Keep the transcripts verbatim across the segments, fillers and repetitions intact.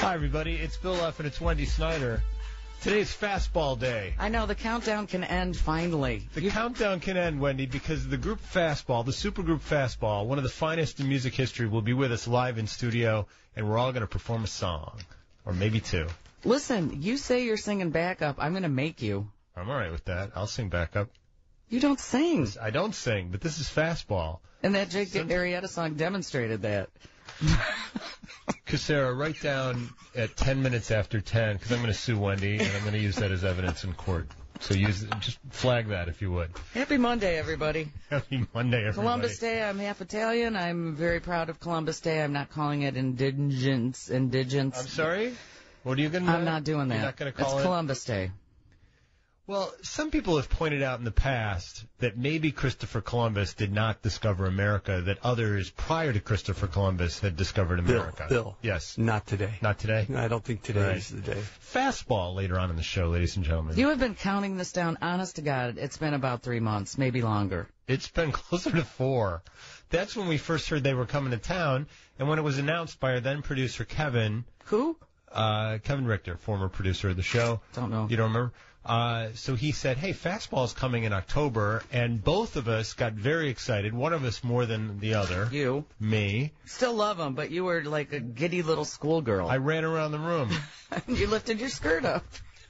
Hi, everybody. It's Bill F. and it's Wendy Snyder. Today's Fastball Day. I know, the countdown can end finally. The you... countdown can end, Wendy, because the group Fastball, the supergroup Fastball, one of the finest in music history, will be with us live in studio, and we're all going to perform a song. Or maybe two. Listen, you say you're singing backup. I'm going to make you. I'm all right with that. I'll sing backup. You don't sing. I don't sing, but this is Fastball. And that Jake Arrieta song demonstrated that. Casera, write down at ten minutes after ten, because I'm going to sue Wendy, and I'm going to use that as evidence in court. So use just flag that, if you would. Happy Monday, everybody. Happy Monday, everybody. Columbus Day. I'm half Italian. I'm very proud of Columbus Day. I'm not calling it indigence. Indigence. I'm sorry? What are you going to do? I'm not doing that. You're not going to call it's it? Columbus Day. Well, some people have pointed out in the past that maybe Christopher Columbus did not discover America, that others prior to Christopher Columbus had discovered America. Bill, Bill. Yes. Not today. Not today? No, I don't think today right. is the day. Fastball later on in the show, ladies and gentlemen. You have been counting this down. Honest to God, it's been about three months, maybe longer. It's been closer to four. That's when we first heard they were coming to town, and when it was announced by our then producer, Kevin. Who? Uh, Kevin Richter, former producer of the show. Don't know. You don't remember? Uh, so he said, hey, Fastball's coming in October, and both of us got very excited. One of us more than the other. You. Me. Still love him, but you were like a giddy little schoolgirl. I ran around the room. You lifted your skirt up.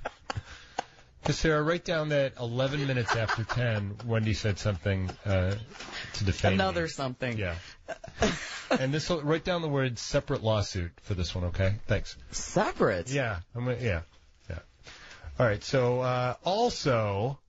Sarah, write down that eleven minutes after ten, Wendy said something uh, to defend Another me. something. Yeah. And this, write down the word separate lawsuit for this one, okay? Thanks. Separate? Yeah. I'm gonna, yeah. Yeah. All right. So, uh, also,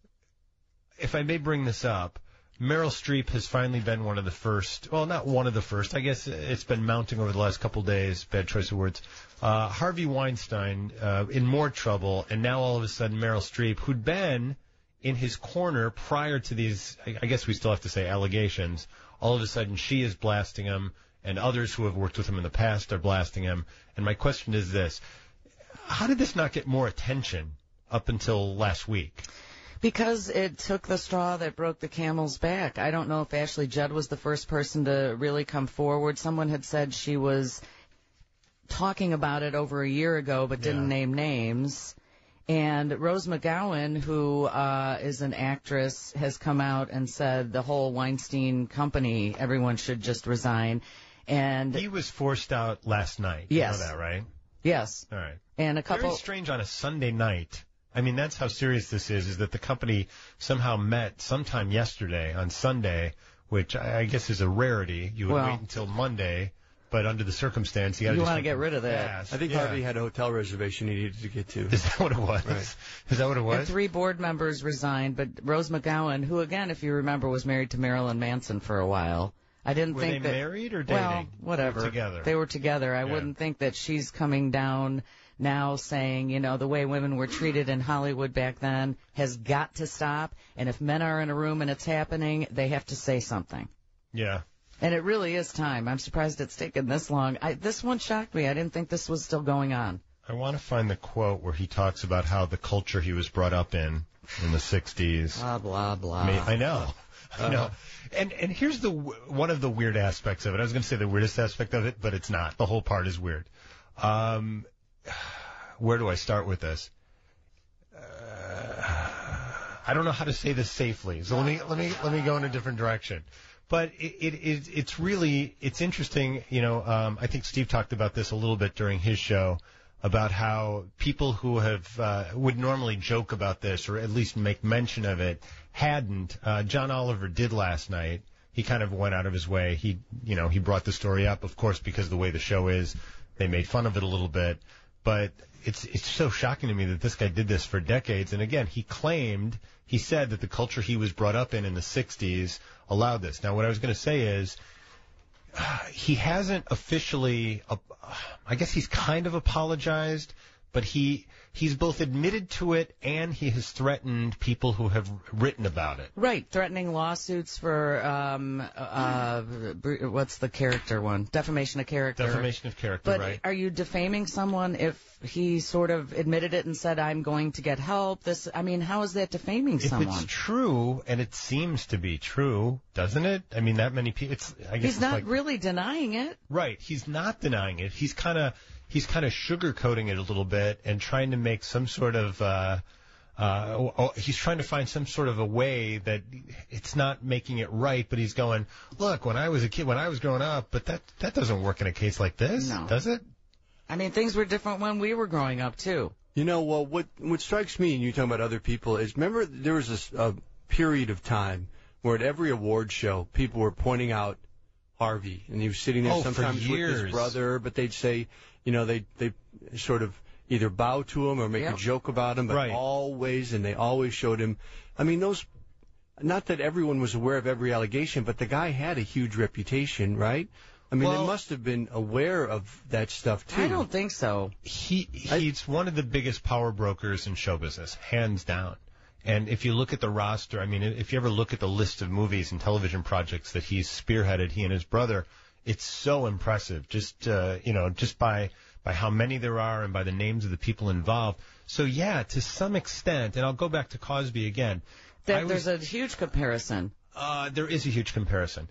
if I may bring this up, Meryl Streep has finally been one of the first, well, not one of the first, I guess it's been mounting over the last couple days, bad choice of words, uh, Harvey Weinstein uh, in more trouble, and now all of a sudden Meryl Streep, who'd been in his corner prior to these, I guess we still have to say allegations, all of a sudden she is blasting him, and others who have worked with him in the past are blasting him. And my question is this, how did this not get more attention up until last week? Because it took the straw that broke the camel's back. I don't know if Ashley Judd was the first person to really come forward. Someone had said she was talking about it over a year ago but didn't yeah. name names. And Rose McGowan, who uh, is an actress, has come out and said the whole Weinstein company, everyone should just resign. And he was forced out last night. Yes. You know that, right? Yes. All right. And a couple. Very strange on a Sunday night. I mean, that's how serious this is, is that the company somehow met sometime yesterday on Sunday, which I, I guess is a rarity. You would well, wait until Monday, but under the circumstance, you got to You want to get rid of that. fast. I think yeah. Harvey had a hotel reservation he needed to get to. Is that what it was? Right. Is that what it was? And three board members resigned, but Rose McGowan, who, again, if you remember, was married to Marilyn Manson for a while. I didn't were think they that, married or dating? Well, whatever. They were together. They were together. I yeah. wouldn't think that she's coming down now saying, you know, the way women were treated in Hollywood back then has got to stop. And if men are in a room and it's happening, they have to say something. Yeah. And it really is time. I'm surprised it's taken this long. I, this one shocked me. I didn't think this was still going on. I want to find the quote where he talks about how the culture he was brought up in in the sixties. Blah, blah, blah. May, I know. I know. And and here's the one of the weird aspects of it. I was going to say the weirdest aspect of it, but it's not. The whole part is weird. Um, where do I start with this? Uh, I don't know how to say this safely. So let me let me let me go in a different direction. But it, it, it it's really it's interesting. You know, um, I think Steve talked about this a little bit during his show about how people who have uh, would normally joke about this or at least make mention of it hadn't. Uh, John Oliver did last night. He kind of went out of his way. He, you know, he brought the story up, of course, because of the way the show is. They made fun of it a little bit, but it's it's so shocking to me that this guy did this for decades. And again, he claimed, he said that the culture he was brought up in in the sixties allowed this. Now, what I was going to say is, uh, he hasn't officially, uh, I guess he's kind of apologized, but he he's both admitted to it and he has threatened people who have written about it. Right, threatening lawsuits for, um, uh, what's the character one? Defamation of character. Defamation of character, but right. Are you defaming someone if he sort of admitted it and said, I'm going to get help? This, I mean, how is that defaming if someone? If it's true, and it seems to be true, doesn't it? I mean, that many people, it's, I guess He's it's not like, really denying it. Right, he's not denying it. He's kind of, he's kind of sugarcoating it a little bit and trying to make some sort of uh, uh, oh, oh, he's trying to find some sort of a way that it's not making it right, but he's going, look, when I was a kid, when I was growing up, but that that doesn't work in a case like this, No. does it? I mean, things were different when we were growing up, too. You know, well, what what strikes me, and you talking about other people, is remember there was this a period of time where at every award show people were pointing out Harvey, and he was sitting there Oh, for sometimes with years. his brother, but they'd say, you know, they they sort of either bow to him or make Yep. a joke about him, but Right. always, and they always showed him. I mean, those. Not that everyone was aware of every allegation, but the guy had a huge reputation, right? I mean, Well- they must have been aware of that stuff too. I don't think so. He he's one of the biggest power brokers in show business, hands down. And if you look at the roster, I mean, if you ever look at the list of movies and television projects that he's spearheaded, he and his brother, it's so impressive. Just uh, you know, just by by how many there are and by the names of the people involved. So yeah, to some extent, and I'll go back to Cosby again. I That, was- there's a huge comparison. Uh, there is a huge comparison.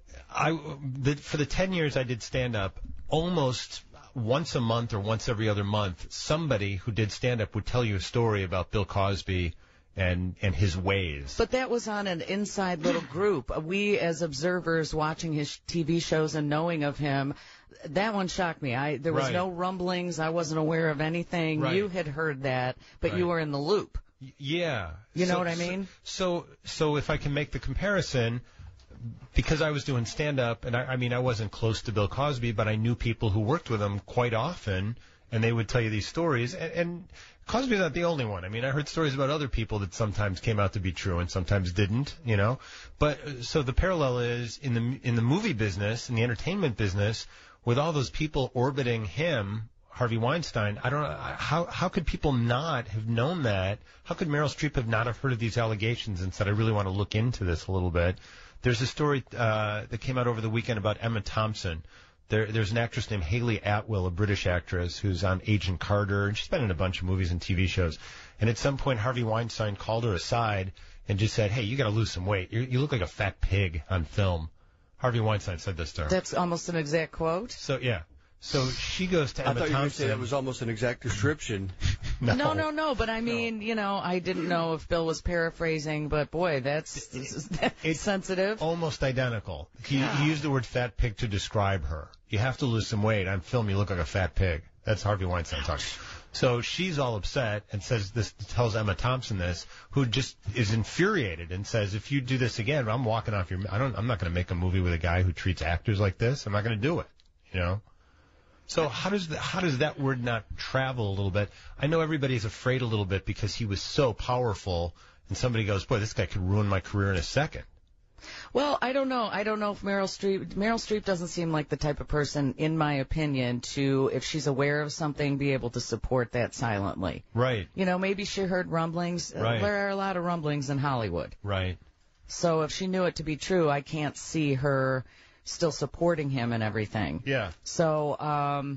I the, for the ten years I did stand up, almost once a month or once every other month, somebody who did stand up would tell you a story about Bill Cosby and and his ways. But that was on an inside little group. We, as observers watching his T V shows and knowing of him, that one shocked me. I there was Right. no rumblings. I wasn't aware of anything. Right. You had heard that, but you Right. were in the loop. Y- yeah, You know So- what I mean? So so if I can make the comparison, because I was doing stand up, and I, I mean I wasn't close to Bill Cosby, but I knew people who worked with him quite often, and they would tell you these stories. And, and Cosby's not the only one. I mean, I heard stories about other people that sometimes came out to be true and sometimes didn't, you know. But uh, so the parallel is in the in the movie business, in the entertainment business, with all those people orbiting him, Harvey Weinstein. I don't know how how could people not have known that? How could Meryl Streep have not have heard of these allegations and said, I really want to look into this a little bit? There's a story uh, that came out over the weekend about Emma Thompson. There, there's an actress named Hayley Atwell, a British actress, who's on Agent Carter, and she's been in a bunch of movies and T V shows. And at some point, Harvey Weinstein called her aside and just said, hey, you got to lose some weight. You're, you look like a fat pig on film. Harvey Weinstein said this to her. That's almost an exact quote. So, yeah. So she goes to I Emma thought you were going to Thompson. say that was almost an exact description. no. No, no, no. But I mean, you know, I didn't know if Bill was paraphrasing, but boy, that's, that's It's sensitive. Almost identical. He, he used the word fat pig to describe her. You have to lose some weight. On film, you look like a fat pig. That's Harvey Weinstein talking. So she's all upset and says this, tells Emma Thompson this, who just is infuriated and says, if you do this again, I'm walking off your, I don't, I'm not going to make a movie with a guy who treats actors like this. I'm not going to do it. You know? So how does the, how does that word not travel a little bit? I know everybody's afraid a little bit because he was so powerful, and somebody goes, boy, this guy could ruin my career in a second. Well, I don't know. I don't know if Meryl Streep, Meryl Streep doesn't seem like the type of person, in my opinion, to, if she's aware of something, be able to support that silently. Right, You know, maybe she heard rumblings. Uh, Right. There are a lot of rumblings in Hollywood. right. So if she knew it to be true, I can't see her still supporting him and everything. Yeah. So, um,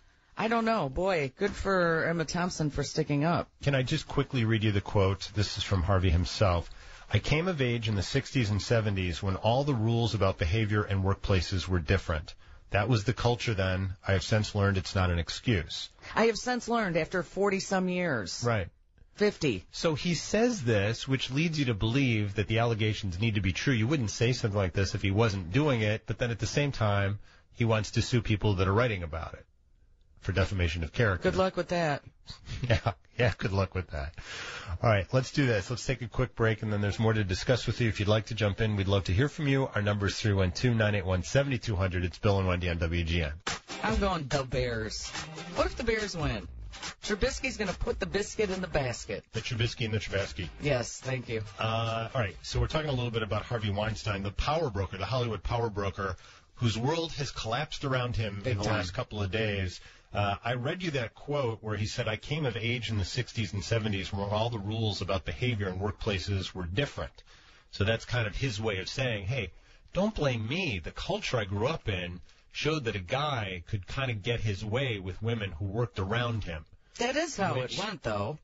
I don't know. Boy, good for Emma Thompson for sticking up. Can I just quickly read you the quote? This is from Harvey himself. I came of age in the sixties and seventies when all the rules about behavior and workplaces were different. That was the culture then. I have since learned it's not an excuse. I have since learned after forty-some years. Right. fifty. So he says this, which leads you to believe that the allegations need to be true. You wouldn't say something like this if he wasn't doing it, but then at the same time, he wants to sue people that are writing about it for defamation of character. Good luck with that. Yeah, yeah, good luck with that. All right, let's do this. Let's take a quick break, and then there's more to discuss with you. If you'd like to jump in, we'd love to hear from you. Our number is three one two, nine eight one, seven two zero zero. It's Bill and Wendy on W G N. I'm going the Bears. What if the Bears win? Trubisky's going to put the biscuit in the basket. The Trubisky and the Trubasky. Yes, thank you. Uh, all right, so we're talking a little bit about Harvey Weinstein, the power broker, the Hollywood power broker, whose world has collapsed around him Big in the time. last couple of days. Uh, I read you that quote where he said, I came of age in the sixties and seventies where all the rules about behavior in workplaces were different. So that's kind of his way of saying, hey, don't blame me. The culture I grew up in showed that a guy could kind of get his way with women who worked around him. That is how Which- it went, though.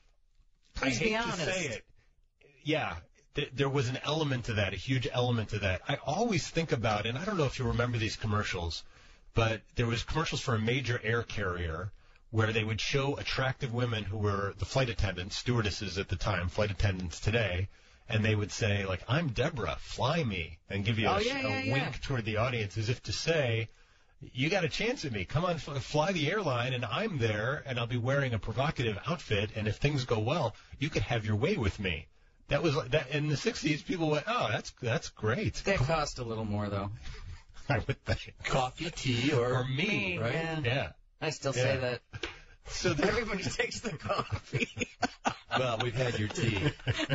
I Please hate be honest. to say it. Yeah, th- there was an element to that, a huge element to that. I always think about, and I don't know if you remember these commercials, but there was commercials for a major air carrier where they would show attractive women who were the flight attendants, stewardesses at the time, flight attendants today, and they would say, like, I'm Deborah, fly me, and give you oh, a, yeah, a yeah, yeah. wink toward the audience as if to say, you got a chance at me. Come on, f- fly the airline, and I'm there, and I'll be wearing a provocative outfit, and if things go well, you could have your way with me. That was like that in the sixties. People went, oh, that's that's great. That cost a little more, though. I would think Coffee, tea, or, or me, right? Yeah. Yeah. I still Yeah. say that. So the, Everybody takes the coffee. Well, we've had your tea.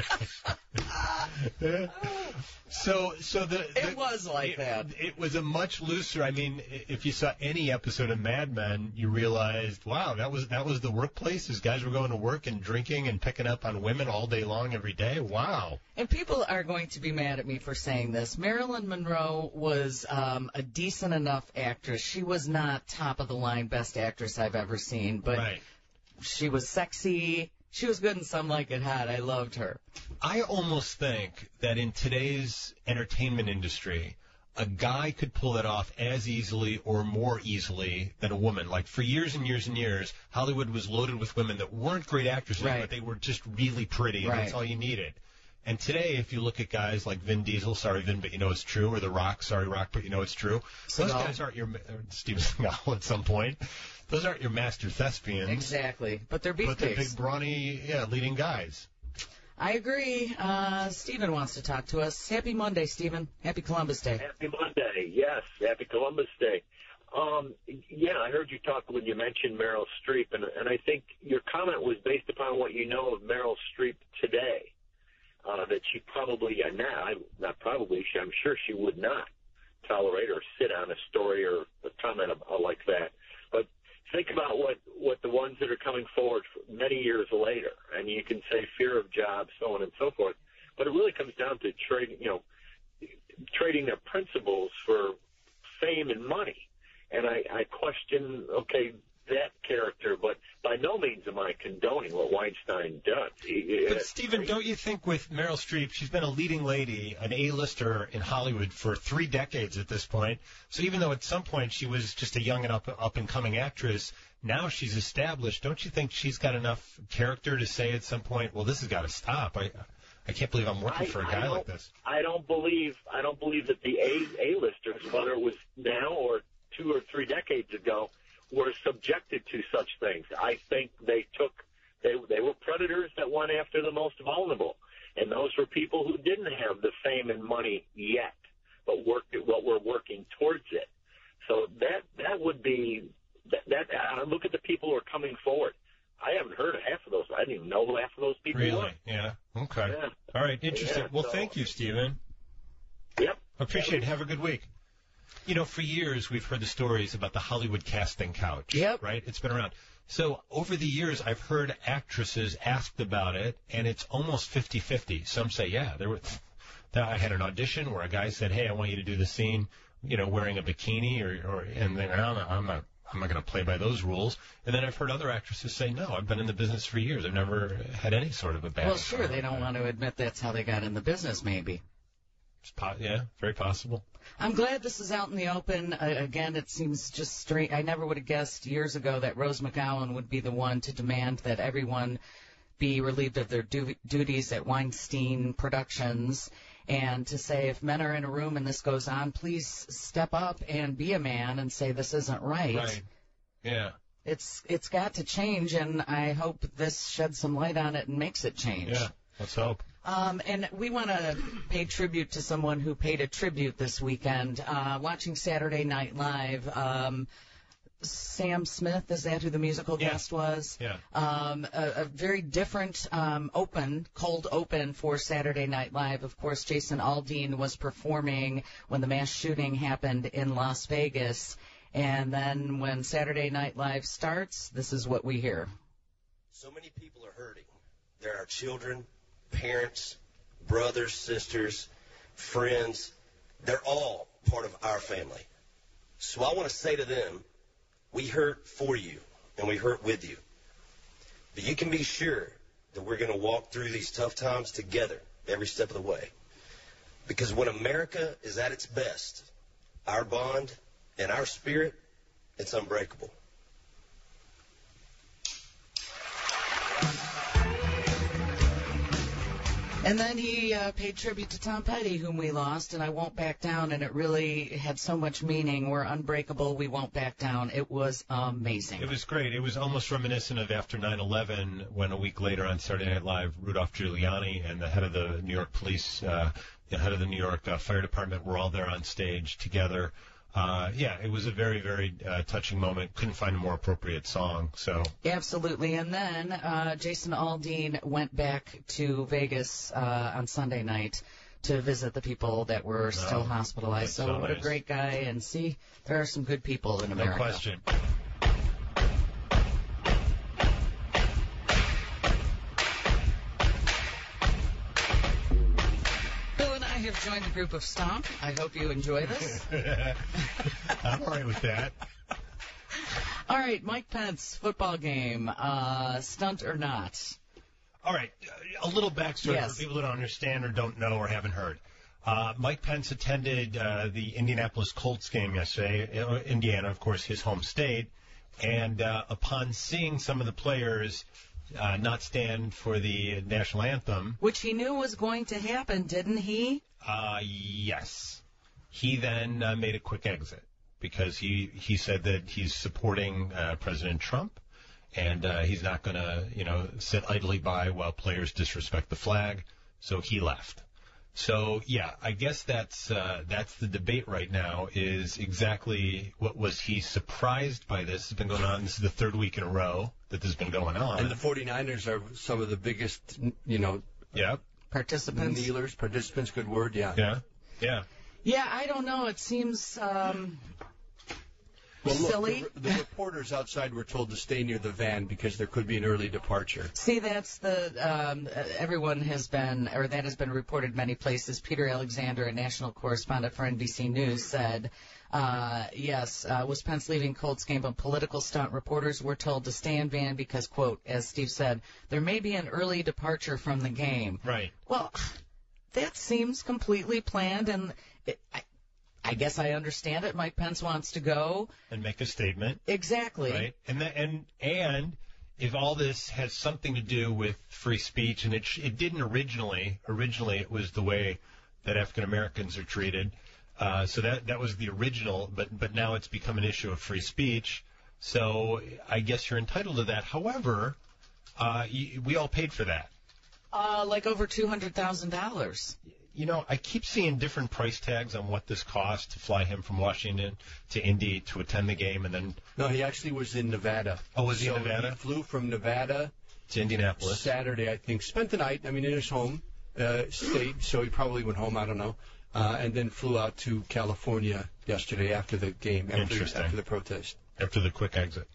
so so the, the It was like it, that. It was a much looser. I mean, if you saw any episode of Mad Men, you realized, wow, that was that was the workplace. These guys were going to work and drinking and picking up on women all day long, every day. Wow. And people are going to be mad at me for saying this. Marilyn Monroe was um, a decent enough actress. She was not top of the line best actress I've ever seen, but Right. she was sexy. She was good in Some Like It Hot. I loved her. I almost think that in today's entertainment industry, a guy could pull that off as easily or more easily than a woman. Like, for years and years and years, Hollywood was loaded with women that weren't great actresses, Right. but they were just really pretty, and Right. that's all you needed. And today, if you look at guys like Vin Diesel, sorry Vin, but you know it's true, or The Rock, sorry Rock, but you know it's true, those Seagal. guys aren't your, or Steven Seagal at some point, those aren't your master thespians. Exactly. But they're But they're beefcakes. big, brawny, yeah, leading guys. I agree. Uh, Stephen wants to talk to us. Happy Monday, Stephen. Happy Columbus Day. Happy Monday. Yes, happy Columbus Day. Um, yeah, I heard you talk when you mentioned Meryl Streep, and, and I think your comment was based upon what you know of Meryl Streep today, uh, that she probably, uh, not, not probably, she, I'm sure she would not tolerate or sit on a story or a comment of, like that. But think about what, what the ones that are coming forward many years later, and you can say fear of jobs, so on and so forth, but it really comes down to trading, you know, trading their principles for fame and money. And I, I question, okay, that character, but by no means am I condoning what Weinstein does. He, But, Stephen, don't you think with Meryl Streep, she's been a leading lady, an A-lister in Hollywood for three decades at this point. So even though at some point she was just a young and up, up-and-coming actress, now she's established. Don't you think she's got enough character to say at some point, well, this has got to stop? I I can't believe I'm working I, for a I guy don't- like this. I don't believe I don't believe that the A A-listers, whether it was now or two or three decades ago, were subjected to such things. I think they took they they were predators that went after the most vulnerable, and those were people who didn't have the fame and money yet, but worked at what were working towards it. So that that would be that. that I look at the people who are coming forward. I haven't heard of half of those. I didn't even know who half of those people Really? were. Yeah. Okay. Yeah. All right. Interesting. Yeah, well, so- thank you, Stephen. Yep. Appreciate it. Have a good week. You know, for years we've heard the stories about the Hollywood casting couch. Yep. Right? It's been around. So over the years, I've heard actresses asked about it, and it's almost fifty-fifty. Some say, yeah, there were. I had an audition where a guy said, hey, I want you to do the scene, you know, wearing a bikini, or, or and then I'm not, I'm not, I'm not going to play by those rules. And then I've heard other actresses say, no, I've been in the business for years. I've never had any sort of a bad. Well, sure, they don't want to admit that's how they got in the business, maybe. It's po- yeah, very possible. I'm glad this is out in the open. Uh, again, it seems just strange. I never would have guessed years ago that Rose McGowan would be the one to demand that everyone be relieved of their du- duties at Weinstein Productions, and to say if men are in a room and this goes on, please step up and be a man and say this isn't right. Right. Yeah. It's it's got to change, and I hope this sheds some light on it and makes it change. Yeah. Let's hope. Um, and we want to pay tribute to someone who paid a tribute this weekend. Uh, watching Saturday Night Live, um, Sam Smith, is that who the musical Yeah. guest was? Yeah. Um, a, a very different um, open, cold open for Saturday Night Live. Of course, Jason Aldean was performing when the mass shooting happened in Las Vegas. And then when Saturday Night Live starts, this is what we hear. So many people are hurting. There are children, parents, brothers, sisters, friends. They're all part of our family. So I want to say to them, we hurt for you, and we hurt with you. But you can be sure that we're going to walk through these tough times together every step of the way. Because when America is at its best, our bond and our spirit It's unbreakable. And then he uh, paid tribute to Tom Petty, whom we lost, and I won't back down, and it really had so much meaning. We're unbreakable, we won't back down. It was amazing. It was great. It was almost reminiscent of after nine eleven, when a week later on Saturday Night Live, Rudolph Giuliani and the head of the New York Police, uh, the head of the New York uh, Fire Department were all there on stage together. Uh, yeah, it was a very, very uh, touching moment. Couldn't find a more appropriate song. So absolutely. And then uh, Jason Aldean went back to Vegas uh, on Sunday night to visit the people that were still Oh, hospitalized. So, so what nice. a great guy. And see, there are some good people in America. no question. I have joined the group of Stomp. I hope you enjoy this. I'm all right with that. All right, Mike Pence, football game, uh, stunt or not? All right, a little backstory Yes. for people that don't understand or don't know or haven't heard. Uh, Mike Pence attended uh, the Indianapolis Colts game yesterday, uh, Indiana, of course, his home state, and uh, upon seeing some of the players uh, not stand for the national anthem, Which he knew was going to happen, didn't he? Uh, yes. He then uh, made a quick exit because he, he said that he's supporting uh, President Trump, and uh, he's not going to, you know, sit idly by while players disrespect the flag. So he left. So yeah, I guess that's uh, that's the debate right now. Is exactly what was he surprised by this? It's been going on. This is the third week in a row that this has been going on. And the 49ers are some of the biggest, you know, yeah, Participants. kneelers, participants, good word, yeah. yeah, yeah. Yeah, I don't know. It seems um, Well, look, silly. The, the reporters outside were told to stay near the van because there could be an early departure. See, that's the um, uh, everyone has been, or that has been reported many places. Peter Alexander, a national correspondent for N B C News, said, uh, yes, uh, was Pence leaving Colts game a political stunt? Reporters were told to stay in van because, quote, as Steve said, there may be an early departure from the game. Right. Well, that seems completely planned, and it, I, I guess I understand it. Mike Pence wants to go. And make a statement. Exactly. Right. And the, and and if all this has something to do with free speech, and it sh- it didn't originally. Originally, it was the way that African Americans are treated. Uh, so that that was the original, but but now it's become an issue of free speech. So I guess you're entitled to that. However, uh, y- we all paid for that. Uh, like over two hundred thousand dollars. You know, I keep seeing different price tags on what this cost to fly him from Washington to Indy to attend the game, and then No, he actually was in Nevada. Oh, was he in So Nevada? He flew from Nevada to Indianapolis. Saturday, I think. Spent the night, I mean, in his home uh, state, so he probably went home, I don't know. Uh, and then flew out to California yesterday after the game, after, Interesting. after the protest. After the quick exit.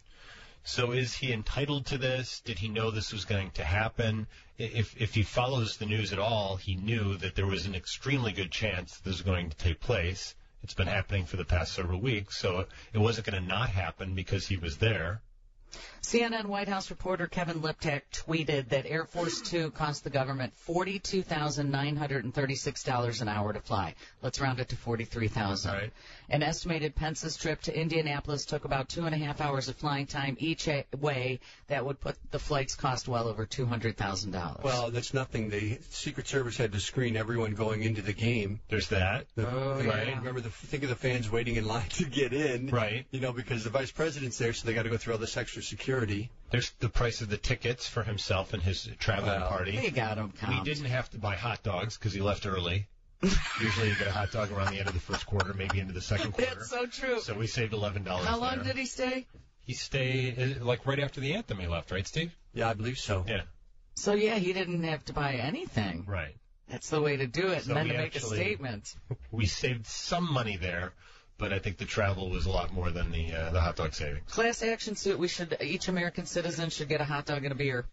So is he entitled to this? Did he know this was going to happen? If if he follows the news at all, he knew that there was an extremely good chance this was going to take place. It's been happening for the past several weeks, so it wasn't going to not happen because he was there. C N N White House reporter Kevin Liptak tweeted that Air Force Two cost the government forty-two thousand nine hundred thirty-six dollars an hour to fly. Let's round it to forty-three thousand dollars. Right. An estimated Pence's trip to Indianapolis took about two and a half hours of flying time each way. That would put the flight's cost well over two hundred thousand dollars. Well, that's nothing. The Secret Service had to screen everyone going into the game. There's that. The, Oh, right? yeah. Remember, the, think of the fans waiting in line to get in. Right. You know, because the vice president's there, so they got to go through all this extra security. There's the price of the tickets for himself and his traveling Well, party. they got him We count. didn't have to buy hot dogs because he left early. Usually you get a hot dog around the end of the first quarter, maybe into the second quarter. That's so true. So we saved eleven dollars How long there. did he stay? He stayed, uh, like, right after the anthem he left, right, Steve? Yeah, I believe so. Yeah. So, yeah, he didn't have to buy anything. Right. That's the way to do it, So and then we to make actually- a statement. We saved some money there, but I think the travel was a lot more than the uh, the hot dog savings. Class action suit, we should, each American citizen should get a hot dog and a beer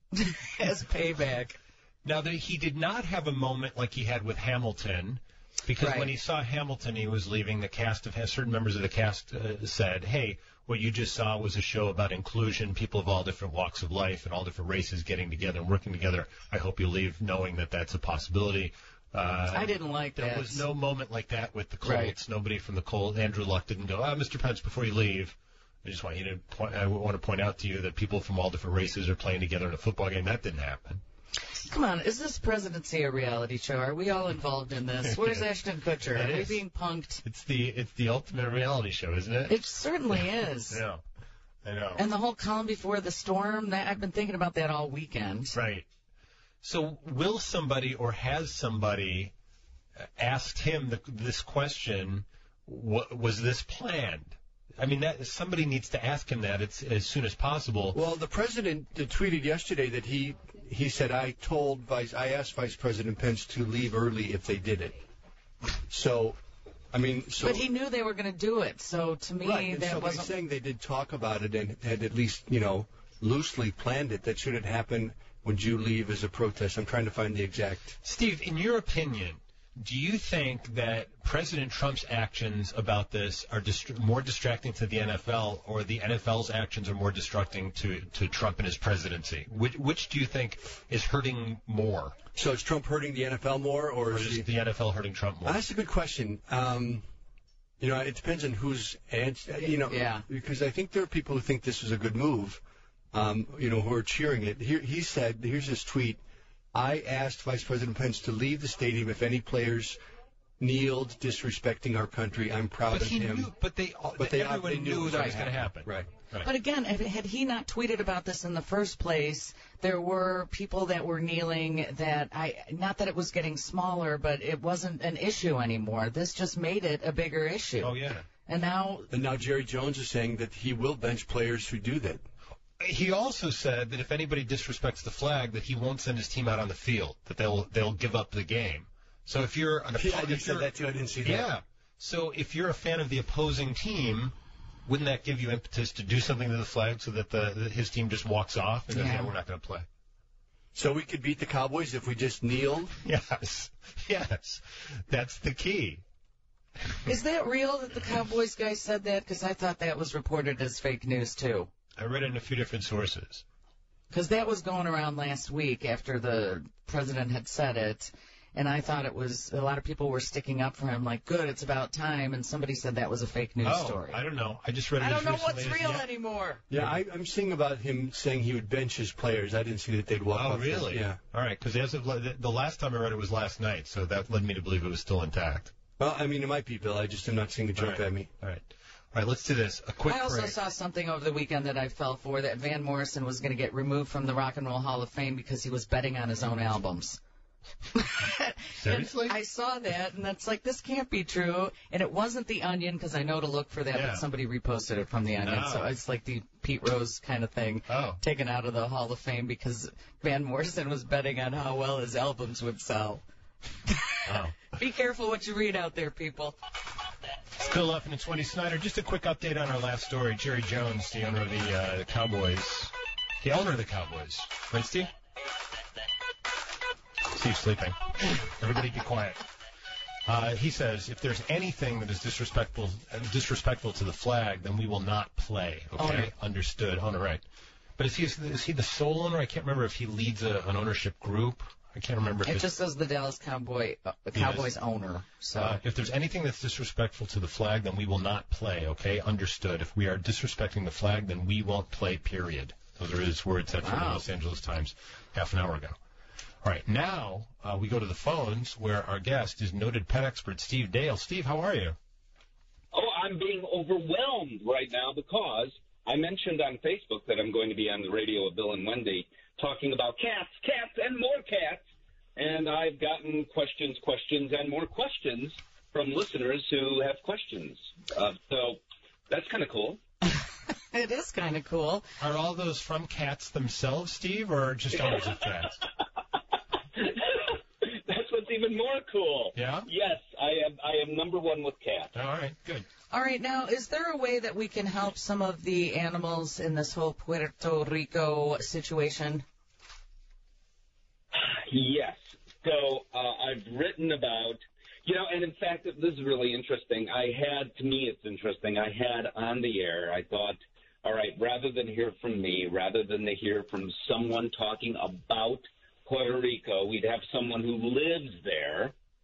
as payback. Now, the, he did not have a moment like he had with Hamilton, because Right. when he saw Hamilton, he was leaving. The cast of certain members of the cast uh, said, "Hey, what you just saw was a show about inclusion, people of all different walks of life and all different races getting together and working together. I hope you leave knowing that that's a possibility." Uh, I didn't like There that. was no moment like that with the Colts. Right. Nobody from the Colts. Andrew Luck didn't go, "Ah, Mister Pence, before you leave, I just want you to point, I want to point out to you that people from all different races are playing together in a football game. That didn't happen. Come on, is this presidency a reality show? Are we all involved in this? Where's Ashton Kutcher? It Are we is. being punked? It's the it's the ultimate reality show, isn't it? It certainly is. Yeah, I know. And the whole calm before the storm, that, I've been thinking about that all weekend. Right. So will somebody or has somebody asked him the, this question, what, was this planned? I mean, that somebody needs to ask him that it's, as soon as possible. Well, the president uh, tweeted yesterday that he he said, I told Vice, I asked Vice President Pence to leave early if they did it. So, I mean, so. But he knew they were going to do it, so to me, right, and that so wasn't. he's saying they did talk about it and had at least, you know, loosely planned it. That should have happened. Would you leave as a protest? I'm trying to find the exact. Steve, in your opinion, do you think that President Trump's actions about this are dist- more distracting to the N F L, or the N F L's actions are more distracting to, to Trump and his presidency? Which, which do you think is hurting more? So is Trump hurting the N F L more, or, Or is is he... the N F L hurting Trump more? That's a good question. Um, you know, it depends on who's, ans- you know, Yeah. because I think there are people who think this was a good move, um, you know, who are cheering it. Here, he said, here's his tweet, I asked Vice President Pence to leave the stadium if any players kneeled disrespecting our country. I'm proud But of he him. knew, but they, But they- everyone they knew knew it that was was going to happen. Right. Right. But again, if- had he not tweeted about this in the first place, there were people that were kneeling that I, not that it was getting smaller, but it wasn't an issue anymore. This just made it a bigger issue. Oh, yeah. And now, And now Jerry Jones is saying that he will bench players who do that. He also said that if anybody disrespects the flag, that he won't send his team out on the field, that they'll they'll give up the game. So if you're an Yeah, oppo- you if said you're- that too. I didn't see that. yeah. So if you're a fan of the opposing team, wouldn't that give you impetus to do something to the flag so that the, the his team just walks off and says, Yeah. no, we're not going to play? So we could beat the Cowboys if we just kneeled? Yes, yes, that's the key. is that real that the Cowboys guy said that? Because I thought that was reported as fake news, too. I read it in a few different sources. Because that was going around last week after the president had said it, and I thought it was, a lot of people were sticking up for him, like, good, it's about time, and somebody said that was a fake news oh, story. I don't know. I just read it I don't as know recently what's as- real yeah. anymore. Yeah, I, I'm seeing about him saying he would bench his players. I didn't see that they'd walk Oh, off. the- really? Yeah. All right, because as of the the last time I read it was last night, so that led me to believe it was still intact. Well, I mean, it might be, Bill. I just am not seeing it jump All right. at me. All right. All right, let's do this. A quick I also break. saw something over the weekend that I fell for, that Van Morrison was going to get removed from the Rock and Roll Hall of Fame because he was betting on his own albums. Seriously? And I saw that, and that's like, this can't be true. And it wasn't The Onion, because I know to look for that, Yeah. but somebody reposted it from The Onion. No. So it's like the Pete Rose kind of thing, Oh. taken out of the Hall of Fame because Van Morrison was betting on how well his albums would sell. Oh. Be careful what you read out there, people. Still up in the twenty. Snyder, just a quick update on our last story. Jerry Jones, the owner of the, uh, the Cowboys. The owner of the Cowboys. Right, Steve? Steve's sleeping. Everybody be quiet. Uh, he says, if there's anything that is disrespectful uh, disrespectful to the flag, then we will not play. Okay? Owner. Understood. Owner, right. But is he, is he the sole owner? I can't remember if he leads a, an ownership group. I can't remember if It it's... just says the Dallas Cowboy, uh, the Cowboys owner. So Uh, if there's anything that's disrespectful to the flag, then we will not play, okay? Understood. If we are disrespecting the flag, then we won't play, period. Those are his words from the Wow. Los Angeles Times half an hour ago. All right, now uh, we go to the phones where our guest is noted pet expert Steve Dale. Steve, how are you? Oh, I'm being overwhelmed right now because I mentioned on Facebook that I'm going to be on the radio with Bill and Wendy talking about cats, cats, and more cats. And I've gotten questions, questions, and more questions from listeners who have questions. Uh, so that's kind of cool. it is kind of cool. Are all those from cats themselves, Steve, or just owners of cats? That's what's even more cool. Yeah? Yes, I am. I am number one with cats. All right, good. All right, now, is there a way that we can help some of the animals in this whole Puerto Rico situation? Yes. So uh, I've written about, you know, and in fact, this is really interesting. I had, to me, it's interesting. I had on the air, I thought, all right, rather than hear from me, rather than to hear from someone talking about Puerto Rico, we'd have someone who lives there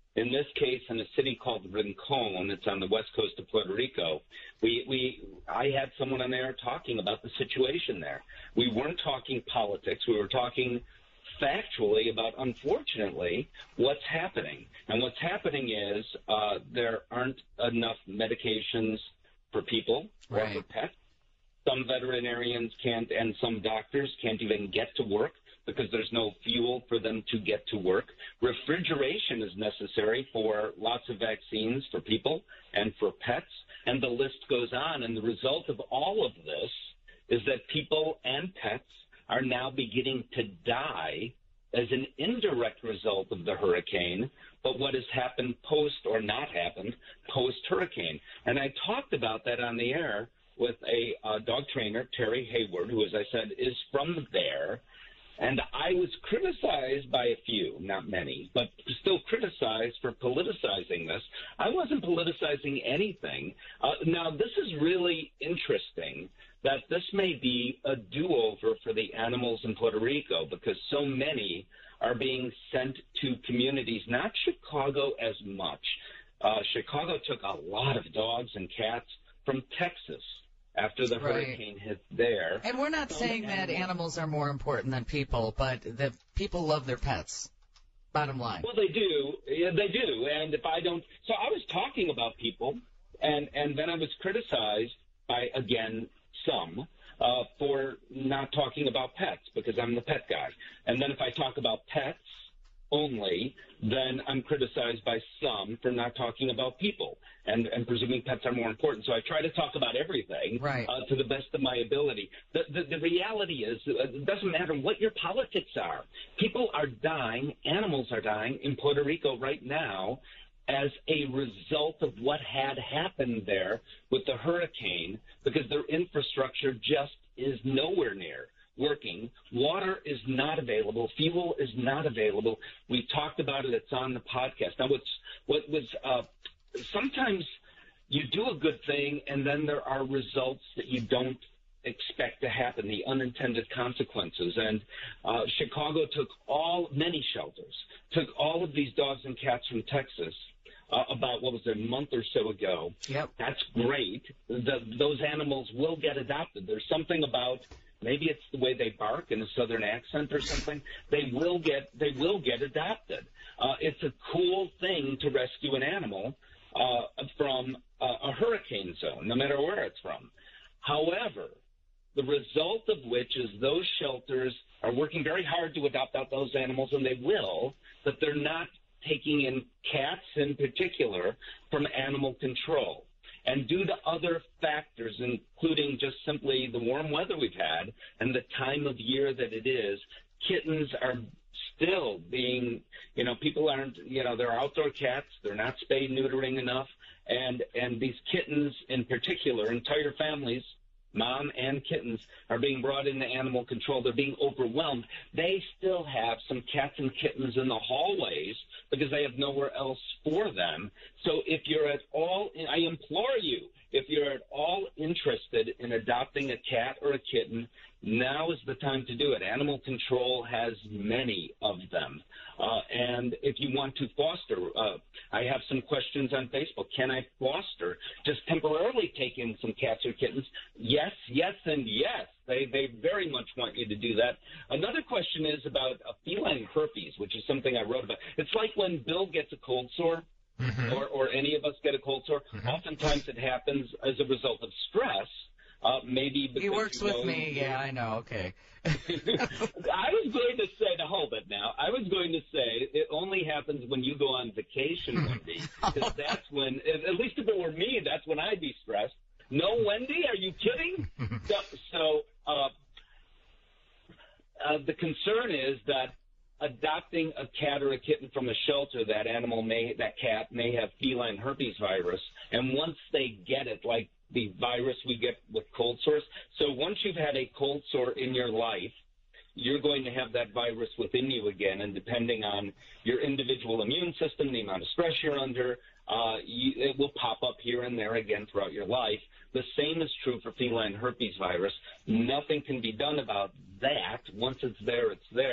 In this case, in a city called Rincon, it's on the west coast of Puerto Rico, we, we, I had someone on there talking about the situation there. We weren't talking politics. We were talking factually about, unfortunately, what's happening. And what's happening is uh, there aren't enough medications for people or right. for pets. Some veterinarians can't, and some doctors can't even get to work because there's no fuel for them to get to work. Refrigeration is necessary for lots of vaccines for people and for pets, and the list goes on. And the result of all of this is that people and pets are now beginning to die as an indirect result of the hurricane, but what has happened post or not happened post-hurricane. And I talked about that on the air with a uh, dog trainer, Terry Hayward, who, as I said, is from there. And I was criticized by a few, not many, but still criticized for politicizing this. I wasn't politicizing anything. Uh, now, this is really interesting that this may be a do-over for the animals in Puerto Rico because so many are being sent to communities, not Chicago as much. Uh, Chicago took a lot of dogs and cats from Texas after the right. hurricane hit there. And we're not saying that animals are more important than people, but the people love their pets. Bottom line. Well, they do. Yeah, they do. And if I don't, so I was talking about people, and and then I was criticized by, again, some uh, for not talking about pets because I'm the pet guy. And then if I talk about pets only, then I'm criticized by some for not talking about people and, and presuming pets are more important. So I try to talk about everything right. uh, to the best of my ability. The, the, the reality is uh, it doesn't matter what your politics are. People are dying, animals are dying in Puerto Rico right now as a result of what had happened there with the hurricane because their infrastructure just is nowhere near working. Water is not available. Fuel is not available. We talked about it. It's on the podcast. Now, what's, what was uh, sometimes you do a good thing, and then there are results that you don't expect to happen, the unintended consequences. And uh, Chicago took all, many shelters, took all of these dogs and cats from Texas uh, about, what was it, a month or so ago. Yep. That's great. The, those animals will get adopted. There's something about maybe it's the way they bark in a southern accent or something. They will get they will get adopted. Uh, it's a cool thing to rescue an animal uh, from uh, a hurricane zone, no matter where it's from. However, the result of which is those shelters are working very hard to adopt out those animals, and they will, but they're not taking in cats in particular from animal control. And due to other factors, including just simply the warm weather we've had and the time of year that it is, kittens are still being, you know, people aren't, you know, they're outdoor cats. They're not spay neutering enough. And, and these kittens in particular, entire families, mom and kittens, are being brought into animal control. They're being overwhelmed. They still have some cats and kittens in the hallways because they have nowhere else for them. So if you're at all, I implore you, if you're at all interested in adopting a cat or a kitten, now is the time to do it. Animal control has many of them. Uh, and if you want to foster, uh, I have some questions on Facebook. Can I foster, just temporarily take in some cats or kittens? Yes, yes, and yes. They they very much want you to do that. Another question is about a feline herpes, which is something I wrote about. It's like when Bill gets a cold sore, mm-hmm. or, or any of us get a cold sore. Mm-hmm. Oftentimes it happens as a result of stress. Uh, maybe because he works with know, me. Yeah, I know. Okay. I was going to say, to hold it now, I was going to say it only happens when you go on vacation, Wendy, because that's when, at least if it were me, that's when I'd be stressed. No, Wendy, are you kidding? so, so uh, uh, the concern is that adopting a cat or a kitten from a shelter, that animal may, that cat may have feline herpes virus, and once they get it, like the virus we get with cold sores. So once you've had a cold sore in your life, you're going to have that virus within you again, and depending on your individual immune system, the amount of stress you're under, uh, you, it will pop up here and there again throughout your life. The same is true for feline herpes virus. Nothing can be done about that. Once it's there, it's there.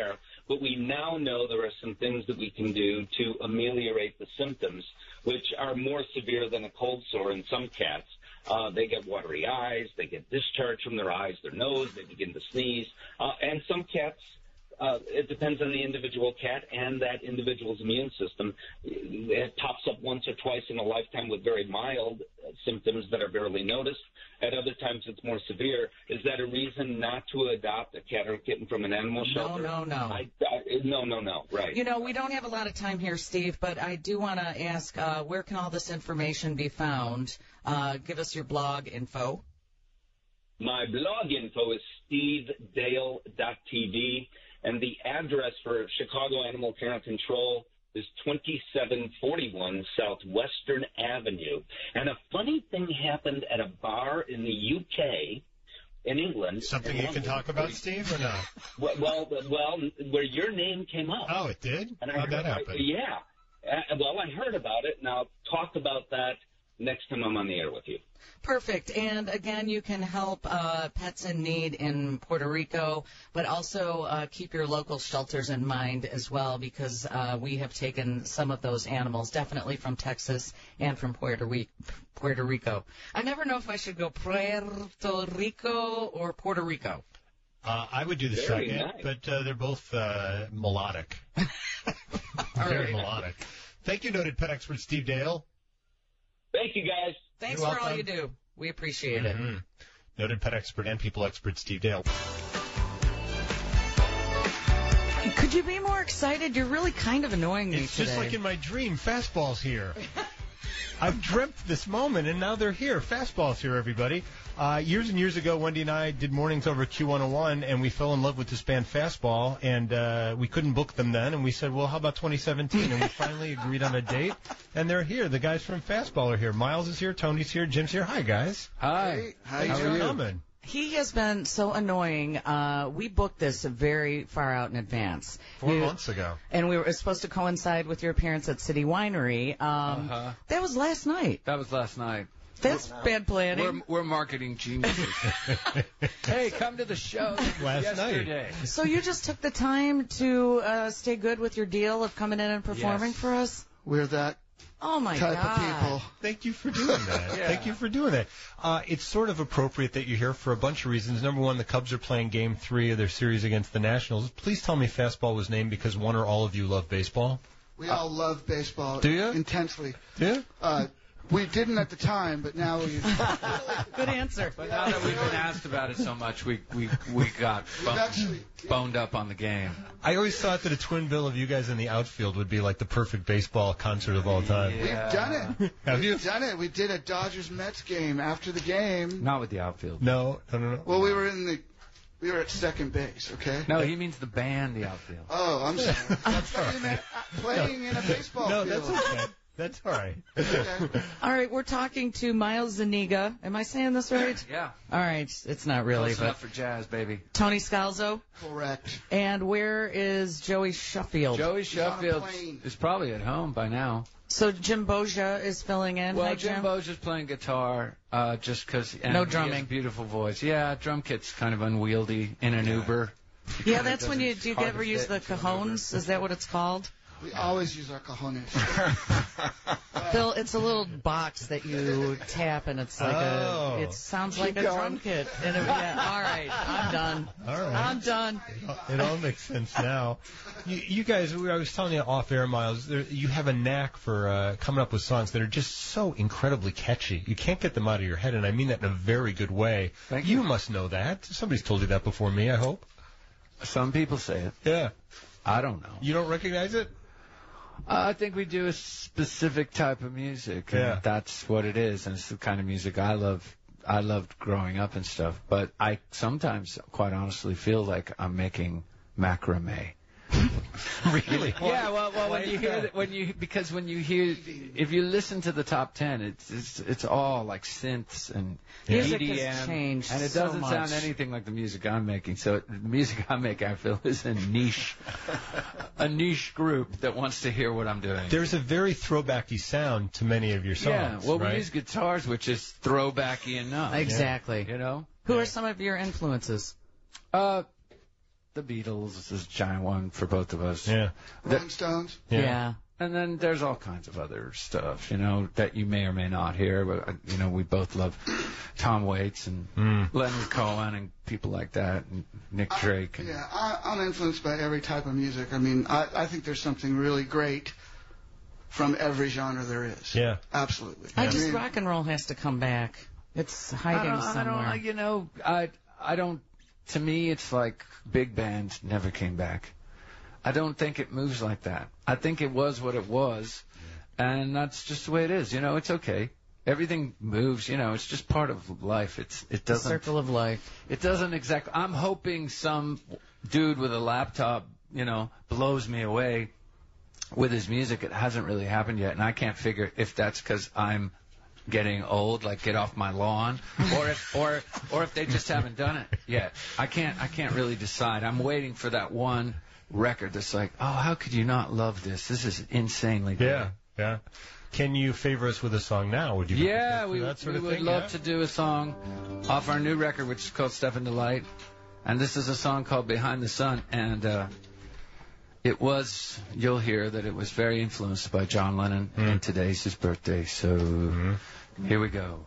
but we now know there are some things that we can do to ameliorate the symptoms, which are more severe than a cold sore in some cats. Uh, they get watery eyes, they get discharge from their eyes, their nose, they begin to sneeze, uh, and some cats, Uh, it depends on the individual cat and that individual's immune system. It pops up once or twice in a lifetime with very mild uh, symptoms that are barely noticed. At other times, it's more severe. Is that a reason not to adopt a cat or a kitten from an animal shelter? No, no, no. I, I, no, no, no. Right. You know, we don't have a lot of time here, Steve, but I do want to ask, uh, where can all this information be found? Uh, give us your blog info. My blog info is steve dale dot t v. And the address for Chicago Animal Care and Control is twenty-seven forty-one Southwestern Avenue. And a funny thing happened at a bar in the U K, in England. Something you can talk about, Steve, or not? Well, well, well, where your name came up. Oh, it did? And I How'd heard, that happen? I, yeah. Uh, well, I heard about it, and I'll talk about that next time I'm on the air with you. Perfect. And again, you can help uh, pets in need in Puerto Rico, but also uh, keep your local shelters in mind as well, because uh, we have taken some of those animals, definitely from Texas and from Puerto, we- Puerto Rico. I never know if I should go Puerto Rico or Puerto Rico. Uh, I would do the Very second, nice. but uh, they're both uh, melodic. All Very right. melodic. Thank you, noted pet expert Steve Dale. Thank you, guys. Thanks You're for all welcome. you do. We appreciate it. Mhm. Noted pet expert and people expert Steve Dale. Could you be more excited? You're really kind of annoying me It's today. just like in my dream. Fastball's here. I've dreamt this moment, and now they're here. Fastball's here, everybody. Uh, years and years ago, Wendy and I did mornings over at Q one oh one, and we fell in love with this band Fastball, and uh, we couldn't book them then, and we said, well, how about twenty seventeen? And we finally agreed on a date, and they're here. The guys from Fastball are here. Miles is here, Tony's here, Jim's here. Hi, guys. Hi. Thanks for coming. He has been so annoying. Uh, we booked this very far out in advance. Four You- months ago. And we were it was supposed to coincide with your appearance at City Winery. Um, Uh-huh. That was last night. That was last night. That's bad planning. We're, we're marketing geniuses. Hey, come to the show Last yesterday. So you just took the time to uh, stay good with your deal of coming in and performing Yes. for us? We're that Oh, my type God. of people. Thank you for doing that. Yeah. Thank you for doing that. Uh, it's sort of appropriate that you're here for a bunch of reasons. Number one, the Cubs are playing Game Three of their series against the Nationals. Please tell me Fastball was named because one or all of you love baseball. We all love baseball Do ya? intensely. Yeah. Uh, we didn't at the time, but now we. Good answer. But now that we've been asked about it so much, we we, we got We've bon- actually. boned up on the game. I always thought that a twin bill of you guys in the outfield would be like the perfect baseball concert of all time. We've done it. Have you? We've done it. We did a Dodgers Mets game after the game. Not with the outfield. No, no, no, no. Well, we were in the. We were at second base. Okay. No, he means the band, the outfield. Oh, I'm sorry. I thought you meant uh, playing in a baseball No, field. that's okay. That's all right. Okay. All right, we're talking to Miles Zuniga. Am I saying this right? Yeah. All right, it's not really, Close but enough for jazz, baby. Tony Scalzo. Correct. And where is Joey Sheffield? Joey on a Sheffield plane. is probably at home by now. So Jim Boja is filling in. Well, Hi, Jim Jim. Boja's playing guitar uh, just because. No He drumming. has a beautiful voice. Yeah, drum kit's kind of unwieldy in an Uber. It Yeah, kinda that's when you doesn't- do you hard ever to use fit the into an cajones? Is that what it's called? We always use our cojones. Bill, it's a little box that you tap, and it's like Oh. a. It sounds like Keep a going. drum kit. And it, yeah, all right, I'm done. All right. I'm done. It all makes sense now. You, you guys, I was telling you off air, Miles, there, you have a knack for uh, coming up with songs that are just so incredibly catchy. You can't get them out of your head, and I mean that in a very good way. Thank you you. must know that. Somebody's told you that before me, I hope. Some people say it. Yeah. I don't know. You don't recognize it? Uh, I think we do a specific type of music, and Yeah. that's what it is, and it's the kind of music I love. I loved growing up and stuff, but I sometimes, quite honestly, feel like I'm making macrame. Really? Yeah, well, well, Why when is you hear that? that, when you because when you hear, if you listen to the top ten, it's it's, it's all like synths and Music E D has M, changed and it so doesn't sound much. anything like the music I'm making. So the music I make, I feel, is a niche, a niche group that wants to hear what I'm doing. There's a very throwbacky sound to many of your songs, Yeah, well, right? we use guitars, which is throwbacky enough. Exactly. You know, Who are some of your influences? uh, the Beatles is a giant one for both of us. Yeah. Rolling Stones. Yeah. Yeah. And then there's all kinds of other stuff, you know, that you may or may not hear. But, uh, you know, we both love Tom Waits and Mm. Leonard Cohen and people like that, and Nick Drake. And, Yeah, I, I'm influenced by every type of music. I mean, I, I think there's something really great from every genre there is. Yeah. Absolutely. I just mean, rock and roll has to come back. It's hiding I don't, somewhere. I don't, you know, I, I don't, to me, it's like big band never came back. I don't think it moves like that. I think it was what it was, and that's just the way it is. You know, it's okay. Everything moves. You know, it's just part of life. It's it the doesn't. circle of life. It doesn't exactly. I'm hoping some dude with a laptop, you know, blows me away with his music. It hasn't really happened yet, and I can't figure if that's because I'm getting old, like get off my lawn, or if or or if they just haven't done it yet. I can't I can't really decide. I'm waiting for that one record that's like, oh, how could you not love this? This is insanely good. Yeah. Yeah. Can you favor us with a song now? Would you? Yeah, for we, that sort we of would thing? love Yeah? to do a song off our new record, which is called Step Into Light. And this is a song called Behind the Sun. And uh, it was, you'll hear that it was very influenced by John Lennon. Mm. And today's his birthday. So Mm-hmm. here we go.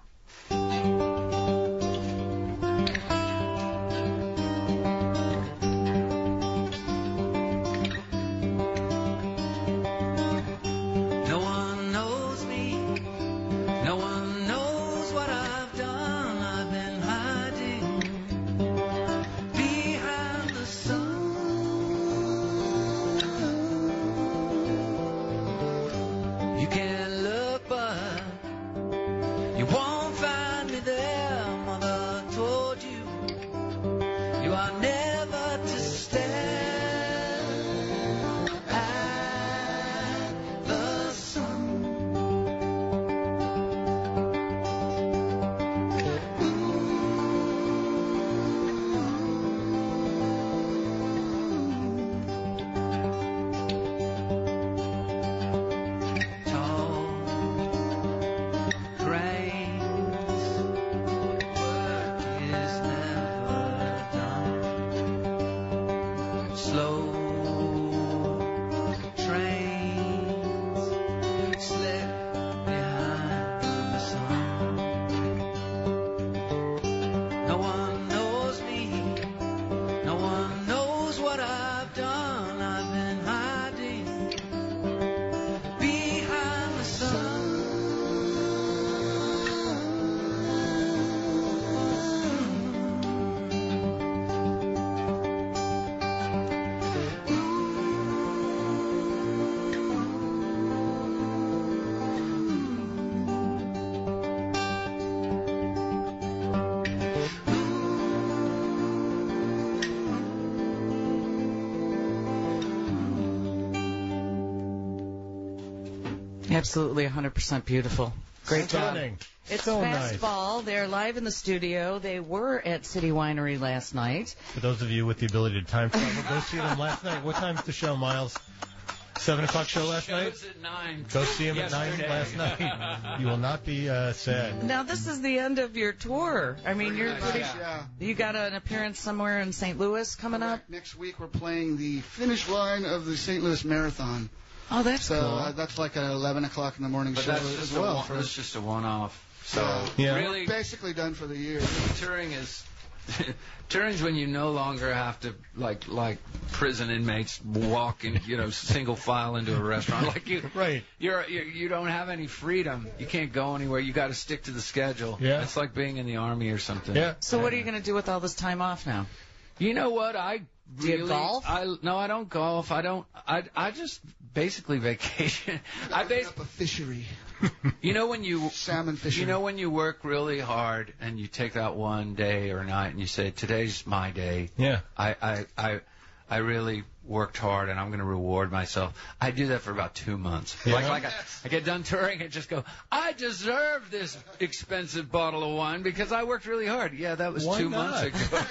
Absolutely one hundred percent beautiful. Great job. Stunning. It's So nice. Fastball. They're live in the studio. They were at City Winery last night. For those of you with the ability to time travel, go see them last night. What time's the show, Miles? Seven o'clock show last night? Show's at nine. Go see him Yesterday. at nine last night. You will not be uh, sad. Now, this is the end of your tour. I mean, you're nice, pretty, yeah. Yeah. you got an appearance somewhere in Saint Louis coming up? Next week we're playing the finish line of the Saint Louis Marathon. Oh, that's So cool. uh, that's like an eleven o'clock in the morning But show that's as just, well. a, one, for, that's just a one-off. So uh, Yeah. really, basically done for the year. touring is touring's when you no longer have to like like prison inmates walk in, you know, single file into a restaurant. Like you, Right. You're, you you don't have any freedom. You can't go anywhere. You got to stick to the schedule. Yeah. It's like being in the army or something. Yeah. So what are you going to do with all this time off now? You know what? I Do you really golf? I no, I don't golf. I don't. I I just basically vacation. I Open bas- up a fishery, You know when you salmon fishery. You know when you work really hard and you take out one day or night and you say today's my day. Yeah. I I I, I really worked hard and I'm going to reward myself. I do that for about two months. Yeah. Like like I, I get done touring and just go, I deserve this expensive bottle of wine because I worked really hard. Yeah, that was Why two not? months ago.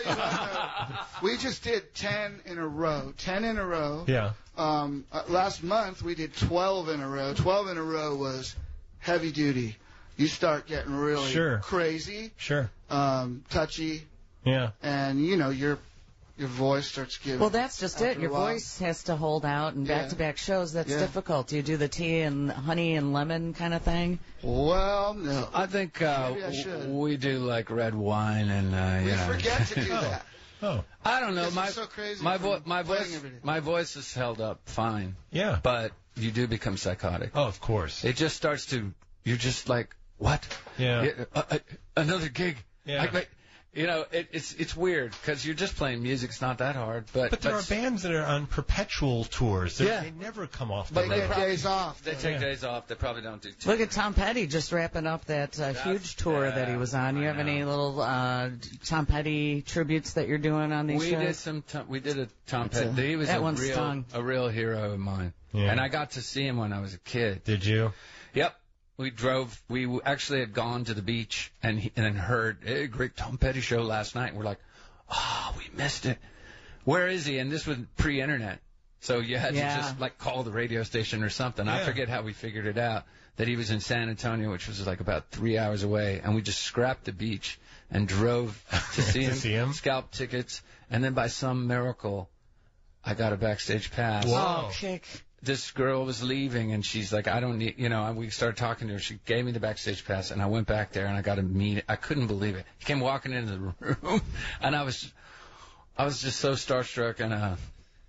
We just did ten in a row. Ten in a row. Yeah. Um, uh, last month we did twelve in a row. Twelve in a row was heavy duty. You start getting really Sure. crazy, Sure. um, touchy, Yeah. and you know you're your voice starts giving. Well, that's just after it. a Your while. voice has to hold out, and Yeah. back-to-back shows, that's Yeah. difficult. Do you do the tea and honey and lemon kind of thing? Well, no. I think uh, Maybe I should. we do like red wine and uh, We you know. forget to do that. Oh, I don't know. Because My we're so crazy my from vo- my playing voice every day. my voice is held up fine, yeah. but you do become psychotic. Oh, of course. It just starts to. You're just like what? Yeah. Yeah, uh, uh, another gig. Yeah. I- I- you know, it, it's it's weird because you're just playing music. It's not that hard, but But there are bands that are on perpetual tours. They're- Yeah. They never come off the But you road. get days off. they take days off. They probably don't do. Too Look at Tom Petty just wrapping up that uh, That's- huge tour yeah, that he was on. You I have any know. little uh, Tom Petty tributes that you're doing on these we shows? did some. Tom, we did a Tom That's a- Petty. He was that a one real stung. a real hero of mine, Yeah. and I got to see him when I was a kid. Did you? Yep. We drove. We w- actually had gone to the beach and he, and then heard a great Tom Petty show last night. And we're like, oh, we missed it. Where is he? And this was pre-internet, so you had Yeah. to just like call the radio station or something. I Yeah. forget how we figured it out that he was in San Antonio, which was like about three hours away, and we just scrapped the beach and drove to see To him. see him? Scalped tickets, and then by some miracle, I got a backstage pass. Whoa. Oh, kick. This girl was leaving, and she's like, I don't need, you know, and we started talking to her. She gave me the backstage pass, and I went back there, and I got to meet. I couldn't believe it. He came walking into the room, and I was, I was just so starstruck, and uh,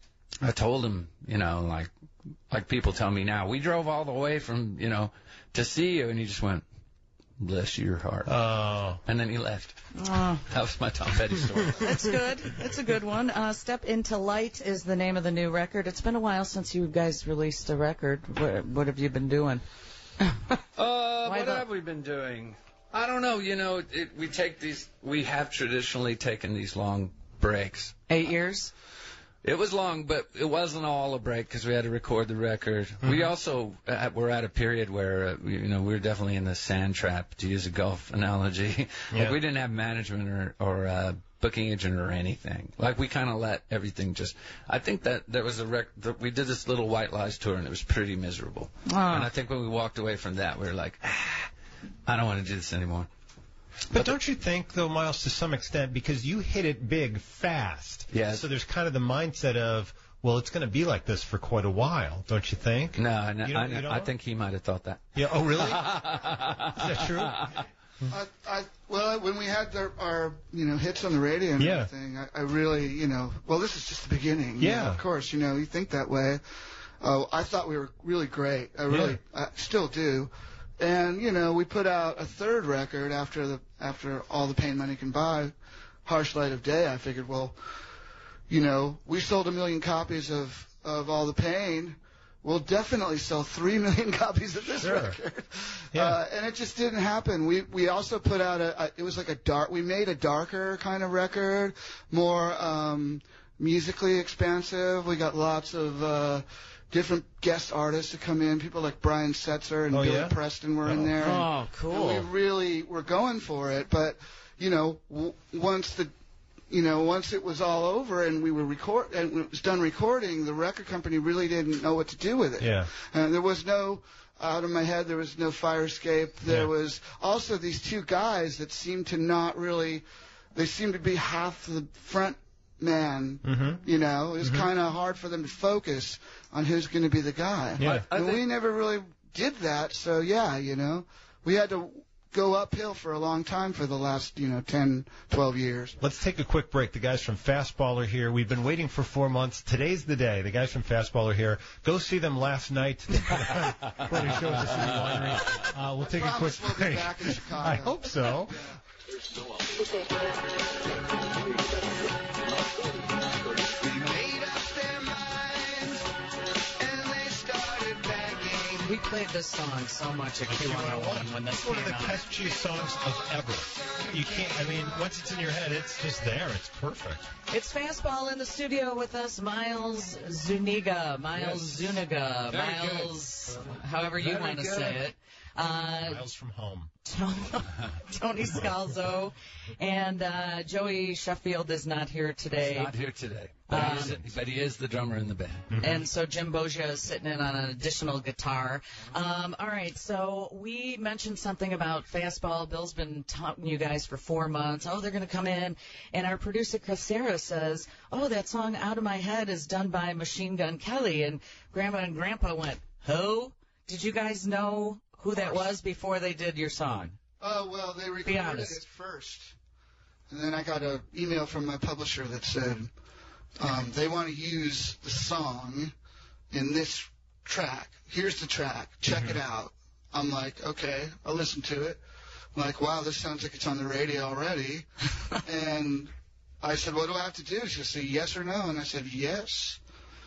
I told him, you know, like, like people tell me now, we drove all the way from, you know, to see you, and he just went, bless your heart, Oh. and then he left. Oh, That was my Tom Petty story. that's good. That's a good one. Uh, Step Into Light is the name of the new record. It's been a while since you guys released a record. What, what have you been doing? Uh, Why what the- have we been doing? I don't know. You know, it, we take these. We have traditionally taken these long breaks. Eight years? It was long, but it wasn't all a break because we had to record the record. Mm-hmm. We also uh, were at a period where, uh, we, you know, we were definitely in the sand trap, to use a golf analogy. Yeah. Like we didn't have management or or uh, booking agent or anything. Like we kind of let everything just. I think that there was a rec. That we did this little White Lies tour and it was pretty miserable. Oh. And I think when we walked away from that, we were like, ah, I don't want to do this anymore. But don't you think, though, Miles, to some extent, because you hit it big fast, Yes. so there's kind of the mindset of, well, it's going to be like this for quite a while, don't you think? No, no You I, don't- you don't? I think he might have thought that. Yeah. Oh, really? Is that true? I, I, well, when we had the, our, you know, hits on the radio and Yeah. everything, I, I really, you know, well, this is just the beginning. you Yeah. know, of course, you know, you think that way. Uh, I thought we were really great. I really, I still do. And, you know, we put out a third record after the, after All the Pain Money Can Buy, Harsh Light of Day. I figured, well, you know, we sold a million copies of, of All the Pain. We'll definitely sell three million copies of this Sure. record. Yeah. Uh, and it just didn't happen. We we also put out a, a it was like a dark. We made a darker kind of record, more um, musically expansive. We got lots of uh, different guest artists to come in. People like Brian Setzer and Oh, Billy yeah? Preston were in there. Oh, And cool. we really were going for it, but you know, w- once the you know, once it was all over and we were record and it was done recording, the record company really didn't know what to do with it. Yeah. And there was no, out of my head, there was no fire escape. There Yeah. was also these two guys that seemed to not really, they seemed to be half the front man. Mm-hmm. You know, it was kind of hard for them to focus on who's going to be the guy. Yeah. I And think- we never really did that. So yeah, you know, we had to go uphill for a long time for the last, you know, ten, twelve years. Let's take a quick break. The guys from Fastball are here. We've been waiting for four months. Today's the day. The guys from Fastball are here. Go see them last night. They put on a show at the City Winery. Uh, we'll take a quick Promise we'll be break. back in Chicago. I hope so. We played this song so much at Q one oh one when this It's one of came the out. catchiest songs of ever. You can't, I mean, once it's in your head, it's just there. It's perfect. It's Fastball in the studio with us, Miles Zuniga. Miles Yes. Zuniga. Very good. Miles, however you Very want to good. say it. Uh, Miles from home. Tony Scalzo and uh, Joey Sheffield is not here today. He's not here today. But, Um, he is, but he is the drummer in the band. And so Jim Bogia is sitting in on an additional guitar. Um, all right, so we mentioned something about Fastball. Bill's been talking to you guys for four months. Oh, they're going to come in. And our producer, Chris Sarah, says, oh, that song Out of My Head is done by Machine Gun Kelly. And Grandma and Grandpa went, who? Did you guys know who that was before they did your song? Oh, well, they recorded honest. it first. And then I got an email from my publisher that said um, they want to use the song in this track. Here's the track. Check Mm-hmm. it out. I'm like, okay, I'll listen to it. I'm like, wow, this sounds like it's on the radio already. And I said, what do I have to do? She said, yes or no? And I said, yes.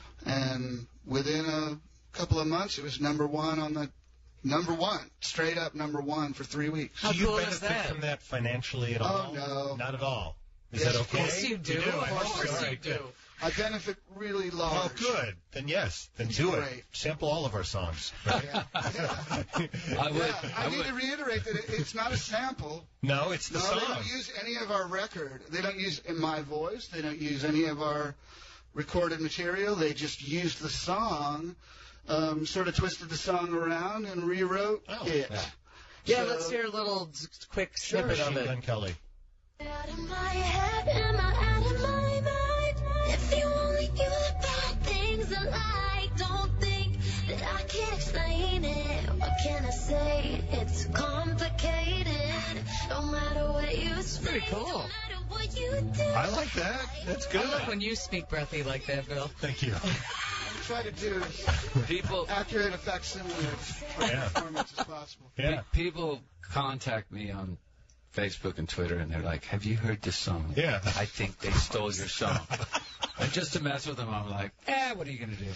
And within a couple of months, it was number one on the Number one, straight up number one for three weeks. How do you cool is benefit that? from that financially at Oh, all? no. Not at all. Is Yes, that of okay? Yes, you do. You do. I Of hope so. course All you right, do. good. I benefit really large. Oh, good. Then yes. Then It's do great. it. Sample all of our songs. Yeah. I would. Yeah, I, I need would. to reiterate that it, it's not a sample. No, it's the No, song. they don't use any of our record. They don't use in my voice. They don't use any of our recorded material. They just used the song, um, sort of twisted the song around and rewrote Oh, it. yeah. Yeah, So- let's hear a little z- quick Sure, snippet of Machine it. Gun Kelly. Out of my head, am I out of my mind? If you only knew the bad things I like, don't think that I can explain it. What can I say? It's complicated. No matter what you say, pretty cool. no matter what you do. I like that. That's good. I love when you speak breathy like that, Bill. Thank you. I try to do as People, accurate, facsimile Yeah. performance as possible. Yeah. pe- people contact me on Facebook and Twitter, and they're like, have you heard this song? Yeah. I think they stole your song. And just to mess with them, I'm like, eh, what are you going to do?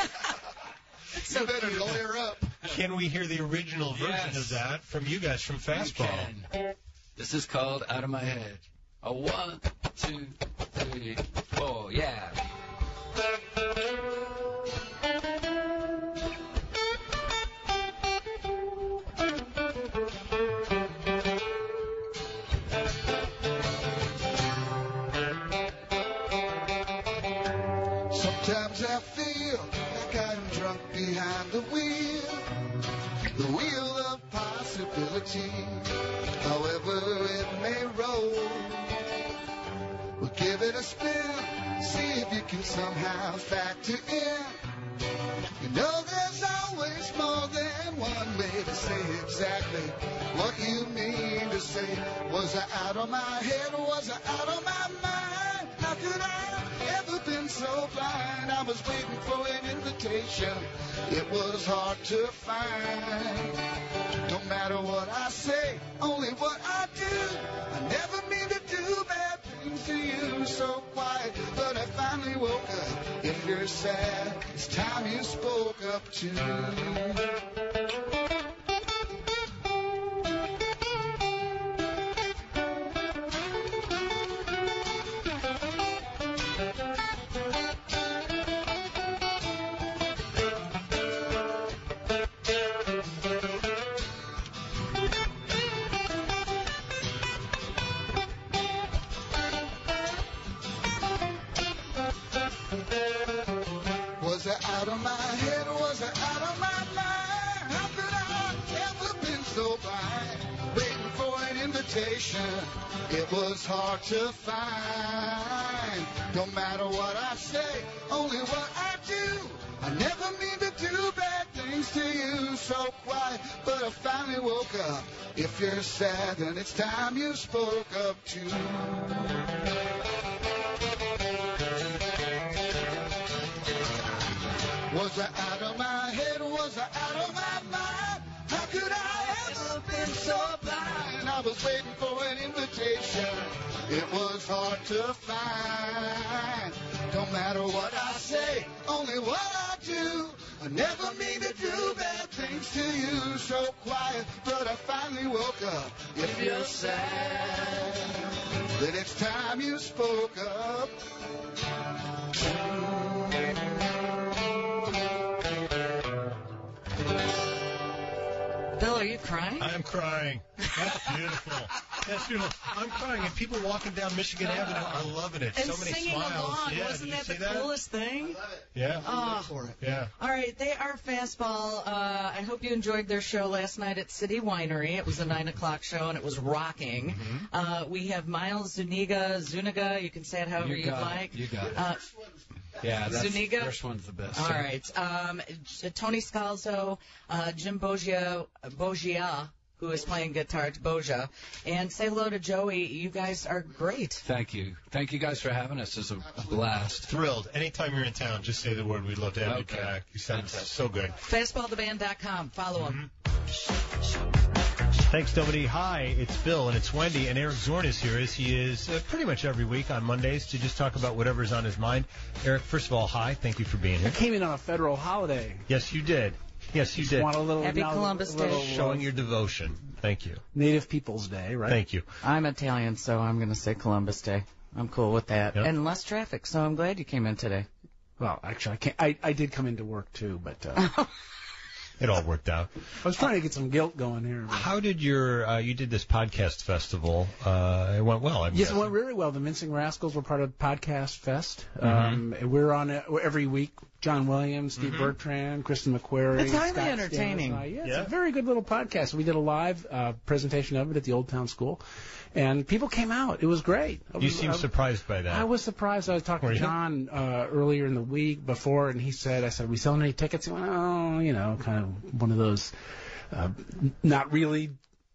You better lawyer up. Can we hear the original version Yes. of that from you guys from You Fastball? can. This is called Out of My Head. A one, two, three, four, yeah. Sometimes I feel like I'm drunk behind the wheel, the wheel of possibility. However it may roll, we'll give it a spin, see if you can somehow factor in. You know there's always more than one way to say exactly what you mean to say. Was I out of my head? Was I out of my mind? How could I have ever been so blind? I was waiting for an invitation. It was hard to find. Don't matter what I say, only what I do. I never mean to do bad things to you, so quiet, but I finally woke up. If you're sad, it's time you spoke up to. Was I out of my head? Was I out of my mind? How could I ever been so blind? Waiting for an invitation, it was hard to find. No matter what I say, only what I do. I never mean to do bad things to you, so quiet, but I finally woke up. If you're sad, then it's time you spoke up too. Was I out of my head? Was I out of my mind? How could I ever been so blind? I was waiting for an invitation. It was hard to find. Don't matter what I say, only what I do. I never mean to do bad things to you. So quiet, but I finally woke up. If you're sad, then it's time you spoke up. Bill, are you crying? I'm crying. That's beautiful. That's beautiful. I'm crying, and people walking down Michigan Avenue are loving it. And so many singing smiles. along. Yeah, Wasn't did that you see the that? coolest thing? Yeah. Oh. For it. Yeah. All right, they are Fastball. Uh, I hope you enjoyed their show last night at City Winery. It was a nine o'clock show, and it was rocking. Mm-hmm. Uh, we have Miles Zuniga, Zuniga. You can say it however You you'd got like. it. You got it. Uh, Yeah, that's, Zuniga? first one's the best. all right. Um, J- Tony Scalzo, uh, Jim Bogia, Bogia, who is playing guitar to Bogia, and say hello to Joey. You guys are great. Thank you. Thank you guys for having us. It's a, a blast. Thrilled. Anytime you're in town, just say the word. We'd love to have Okay. you back. You sound so good. Fastball the band dot com. Follow them. Thanks, Dominique. Hi, it's Bill, and it's Wendy, and Eric Zorn is here, as he is uh, pretty much every week on Mondays, to just talk about whatever's on his mind. Eric, first of all, hi. Thank you for being here. I came in on a federal holiday. Yes, you did. Yes, you Just did. want a little, Happy now, Columbus a little Day. Showing your devotion. Thank you. Native Peoples Day, right? Thank you. I'm Italian, so I'm going to say Columbus Day. I'm cool with that. Yep. And less traffic, so I'm glad you came in today. Well, actually, I can't. I, I did come into work too, but uh, It all worked out. I was trying to get some guilt going here. But. How did your, uh, you did this podcast festival, uh, it went well. I'm Yes, it guessing. went really well. The Mincing Rascals were part of Podcast Fest. Mm-hmm. Um, we're on it every week. John Williams, Steve Mm-hmm. Bertrand, Kristen McQuarrie. It's highly Scott entertaining. Stamos. Uh, yeah, it's Yeah. a very good little podcast. We did a live uh, presentation of it at the Old Town School, and people came out. It was great. I You was- seem I- surprised by that. I was surprised. I was talking Were to you? John uh, earlier in the week before, and he said, I said, we selling any tickets? He went, oh, you know, kind of one of those uh, not really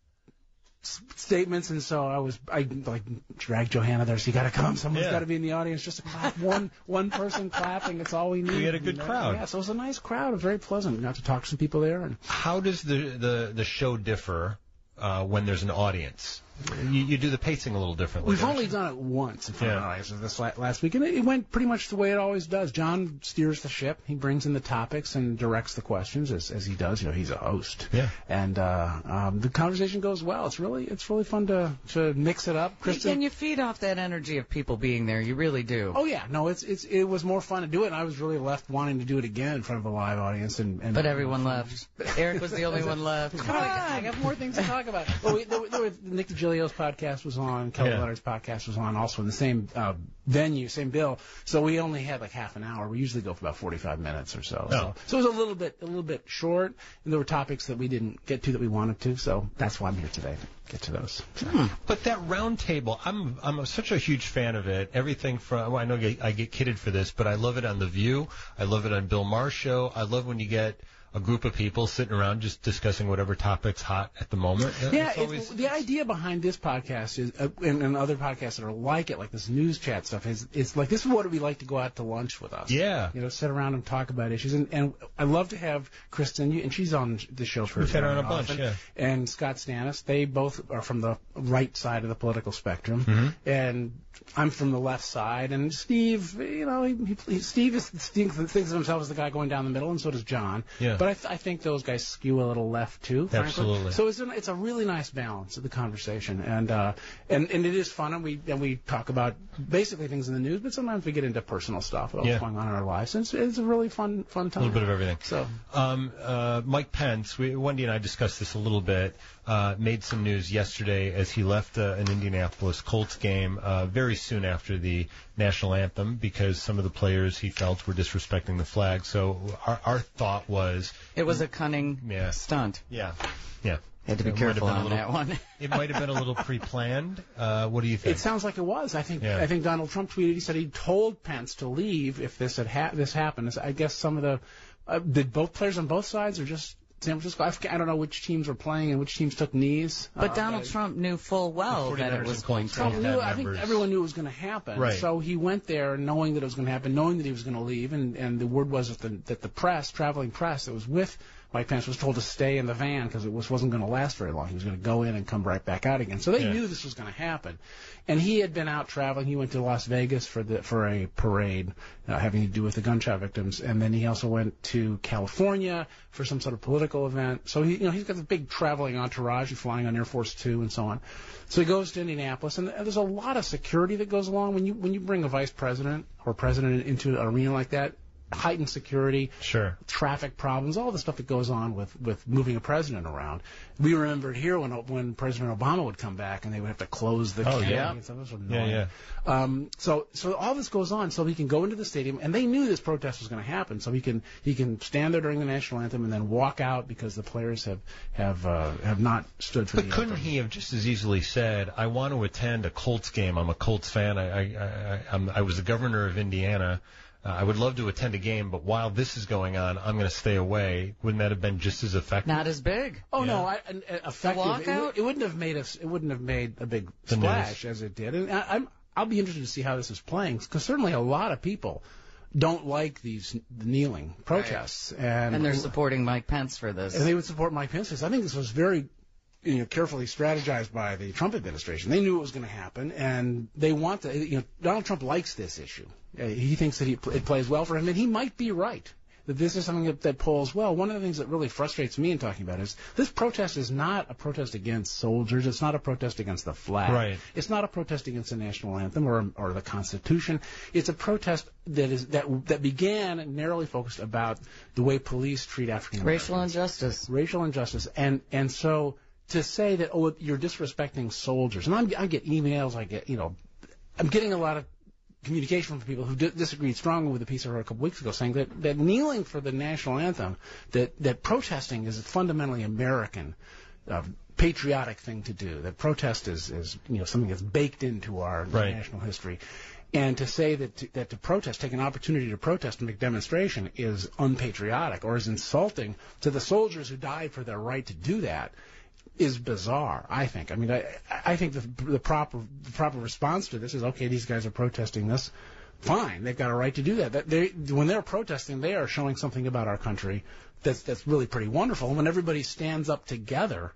s- statements. And so I was, I like dragged Johanna there. So you got to come. Someone's Yeah. got to be in the audience just to clap. One one person clapping. It's all we need. We had a good And, uh, crowd. Yeah, so it was a nice crowd. It was very pleasant. We got to talk to some people there. And How does the, the, the show differ uh, when there's an audience? You, you do the pacing a little differently. We've don't only you? done it once in front of Yeah. our audience this la- last week, and it, it went pretty much the way it always does. John steers the ship. He brings in the topics and directs the questions as, as he does. You know, he's a host. Yeah. And uh, um, the conversation goes well. It's really it's really fun to to mix it up. Kristen, And you feed off that energy of people being there. You really do. oh yeah, no, it's it's it was more fun to do it. And I was really left wanting to do it again in front of a live audience. And, and But everyone left. Eric was the only one left. Come on, I got more things to talk about. Well, we, there, were- there were, Nick DiGilio's podcast was on, Kelly Yeah. Leonard's podcast was on, also in the same uh, venue, same bill. So we only had like half an hour. We usually go for about forty-five minutes or so. Oh. So, so it was a little bit, a little bit short, and there were topics that we didn't get to that we wanted to. So that's why I'm here today, to get to those. So. But that round table, I'm I'm such a huge fan of it. Everything from, well, I know I get, I get kidded for this, but I love it on The View. I love it on Bill Maher's show. I love when you get a group of people sitting around just discussing whatever topic's hot at the moment. Yeah, It's it, always- the idea behind this podcast is, uh, and, and other podcasts that are like it, like this news chat stuff, is it's like this is what it would be like to go out to lunch with us. Yeah. You know, sit around and talk about issues. And, and I love to have Kristen, you- and she's on the show for We've had her on a very bunch, often, yeah. and Scott Stannis. They both are from the right side of the political spectrum, Mm-hmm. and I'm from the left side. And Steve, you know, he, he, Steve is Steve thinks of himself as the guy going down the middle, and so does John. Yeah. But I, th- I think those guys skew a little left too. Frankly. Absolutely. So it's a, it's a really nice balance of the conversation, and uh, and and it is fun, and we and we talk about basically things in the news, but sometimes we get into personal stuff, what's Yeah. going on in our lives. And it's, it's a really fun fun a time. little bit of everything. So Um, uh, Mike Pence, we, Wendy and I discussed this a little bit, uh, made some news yesterday as he left uh, an Indianapolis Colts game uh, very soon after the national anthem because some of the players he felt were disrespecting the flag. So our, our thought was, It was a cunning Yeah. stunt. yeah, yeah. Had to be It might have careful been a on little- that one. It might have been a little pre-planned. Uh, what do you think? it sounds like it was. I think Yeah. I think Donald Trump tweeted. He said he told Pence to leave if this had ha- this happened. I guess some of the uh, did both players on both sides or just San Francisco? I, forget- I don't know which teams were playing and which teams took knees. But Uh, Donald Trump knew full well The that it 49ers was and going Colts to don't happen. have knew, I think members. everyone knew it was going to happen. Right. So he went there knowing that it was going to happen, knowing that he was going to leave, and, and the word was that the, that the press, traveling press that was with Mike Pence, was told to stay in the van because it was, wasn't going to last very long. He was going to go in and come right back out again. So they Yeah. knew this was going to happen. And he had been out traveling. He went to Las Vegas for the for a parade uh, having to do with the gunshot victims, and then he also went to California for some sort of political event. So he, you know, he's got this big traveling entourage. He's flying on Air Force Two and so on. So he goes to Indianapolis, and there's a lot of security that goes along when you when you bring a vice president or president into an arena like that. heightened security, sure, traffic problems, all the stuff that goes on with, with moving a president around. We remembered here when when President Obama would come back and they would have to close the oh, canyon yeah. and stuff. It was yeah, annoying. yeah. Um, so so all this goes on so he can go into the stadium, and they knew this protest was going to happen. So he can he can stand there during the national anthem and then walk out because the players have have uh, have not stood for but the couldn't anthem. he have just as easily said, "I want to attend a Colts game. I'm a Colts fan. I I I, I'm, I was the governor of Indiana. Uh, I would love to attend a game, but while this is going on, I'm going to stay away." Wouldn't that have been just as effective? Not as big. Oh Yeah. no, I, an, an effective. It, walkout? would- it wouldn't have made us. It wouldn't have made a big The splash as it did. And I, I'm. I'll be interested to see how this is playing because certainly a lot of people don't like these kneeling protests, and And they're supporting Mike Pence for this. and they would support Mike Pence. I think this was very, you know, carefully strategized by the Trump administration. They knew it was going to happen, and they want to. You know, Donald Trump likes this issue. Uh, he thinks that he, it plays well for him, and he might be right. That this is something that, that polls well. One of the things that really frustrates me in talking about it is this protest is not a protest against soldiers. It's not a protest against the flag. Right. It's not a protest against the national anthem or or the Constitution. It's a protest that is that that began narrowly focused about the way police treat African Americans. Racial injustice. Racial injustice, and and so to say that oh you're disrespecting soldiers, and I'm, I get emails, I get you know, I'm getting a lot of communication from people who di- disagreed strongly with a piece I wrote a couple weeks ago, saying that, that kneeling for the national anthem, that that protesting is a fundamentally American, uh, patriotic thing to do. That protest is is you know something that's baked into our Right. national history. And to say that to, that to protest, take an opportunity to protest and make demonstration is unpatriotic or is insulting to the soldiers who died for their right to do that is bizarre, I think. I mean, I, I think the, the proper the proper response to this is, okay, these guys are protesting this. Fine, they've got a right to do that. That they, when they're protesting, they are showing something about our country that's that's really pretty wonderful. And when everybody stands up together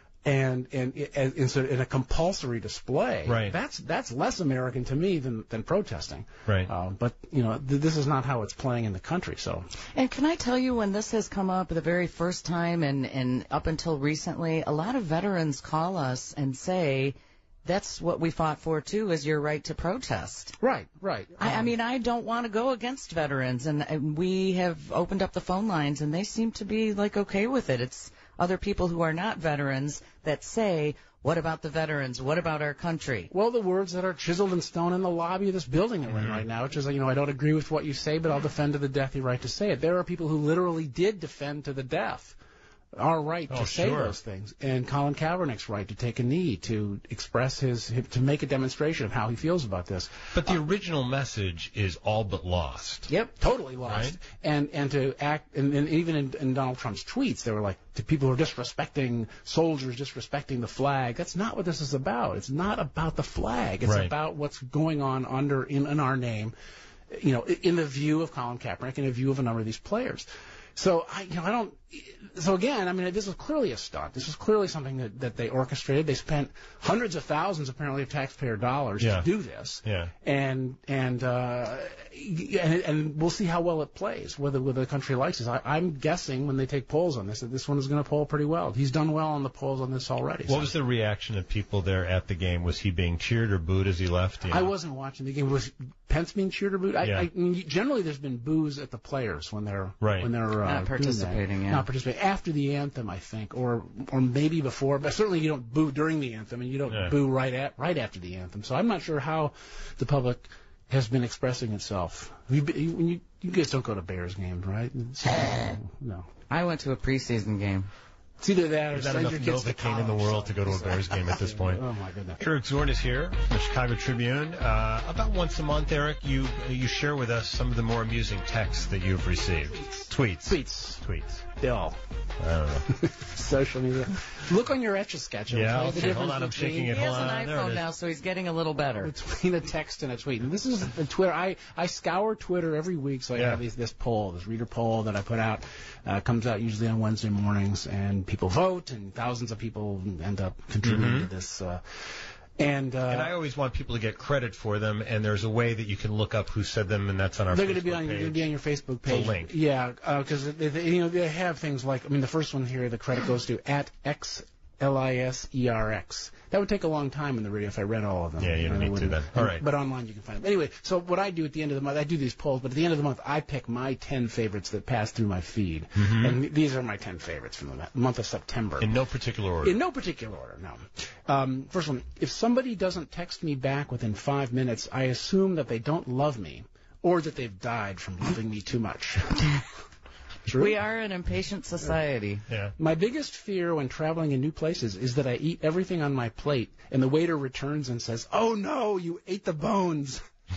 and and in, in, in a compulsory display, Right. that's that's less American to me than than protesting. Right. Uh, but you know, th- this is not how it's playing in the country. So. And can I tell you, when this has come up the very first time and, and up until recently, a lot of veterans call us and say, that's what we fought for, too, is your right to protest. Right, right. I, I Um, mean, I don't want to go against veterans, and, and we have opened up the phone lines, and they seem to be, like, okay with it. It's other people who are not veterans that say, what about the veterans? What about our country? Well, the words that are chiseled in stone in the lobby of this building that we're in right now, which is, you know, I don't agree with what you say, but I'll defend to the death your right to say it. There are people who literally did defend to the death our right to Oh, say sure. those things, and Colin Kaepernick's right to take a knee, to express his, to make a demonstration of how he feels about this. But the original message is all but lost. Yep, totally lost. Right. And and to act, and, and even in, in Donald Trump's tweets, they were like, to people who are disrespecting soldiers, disrespecting the flag. That's not what this is about. It's not about the flag. It's Right. about what's going on under in, in our name, you know, in the view of Colin Kaepernick, in the view of a number of these players. So I, you know, I don't. So again, I mean, this was clearly a stunt. This was clearly something that, that they orchestrated. They spent hundreds of thousands, apparently, of taxpayer dollars Yeah. to do this. Yeah. And and uh, and and we'll see how well it plays, whether whether the country likes this. I, I'm guessing when they take polls on this that this one is going to poll pretty well. He's done well on the polls on this already. What so. was the reaction of people there at the game? Was he being cheered or booed as he left? Do you I know? wasn't watching the game. Was Pence being cheered or booed? I, Yeah. I mean, generally, there's been boos at the players when they're Right. when they're uh, Not participating, doing that. yeah. Not participating after the anthem, I think, or or maybe before. But certainly, you don't boo during the anthem, and you don't Yeah. boo right at right after the anthem. So I'm not sure how the public has been expressing itself. You, you, you, you guys don't go to Bears games, right? No. I went to a preseason game. It's either that or There's not send enough your kids to Novocaine in the college. world to go to a Bears game at this point. Oh my goodness. Eric Zorn is here from the Chicago Tribune. Uh, about once a month, Eric, you you share with us some of the more amusing texts that you've received. Tweets. Tweets. Tweets. Bill. I don't know. Social media. Look on your Etch-a-Sketch. It'll Yeah, tell you the okay, hold difference on, I'm between- shaking it. He has Hold an on, there it iPhone is. now, so he's getting a little better. Between a text and a tweet. And this is the Twitter. I, I scour Twitter every week, so I Yeah. have these, this poll, this reader poll that I put out. Uh, comes out usually on Wednesday mornings, and people vote, and thousands of people end up contributing Mhm. to this. Uh, and, uh, And I always want people to get credit for them, and there's a way that you can look up who said them, and that's on our they're Facebook going to be on. They're page. going to be on your Facebook page. link. Yeah, because they, they, you know they have things like. I mean, the first one here, the credit goes to at X L I S E R X. That would take a long time in the radio if I read all of them. Yeah, you don't And I need to wouldn't- then. All right. But online you can find them. Anyway, so what I do at the end of the month, I do these polls, but at the end of the month, I pick my ten favorites that pass through my feed. Mhm. And th- these are my ten favorites from the mo- month of September. In no particular order. In no particular order, no. Um, first one, if somebody doesn't text me back within five minutes, I assume that they don't love me or that they've died from loving me too much. True? We are an impatient society. Yeah. My biggest fear when traveling in new places is that I eat everything on my plate and the waiter returns and says, "Oh no, you ate the bones."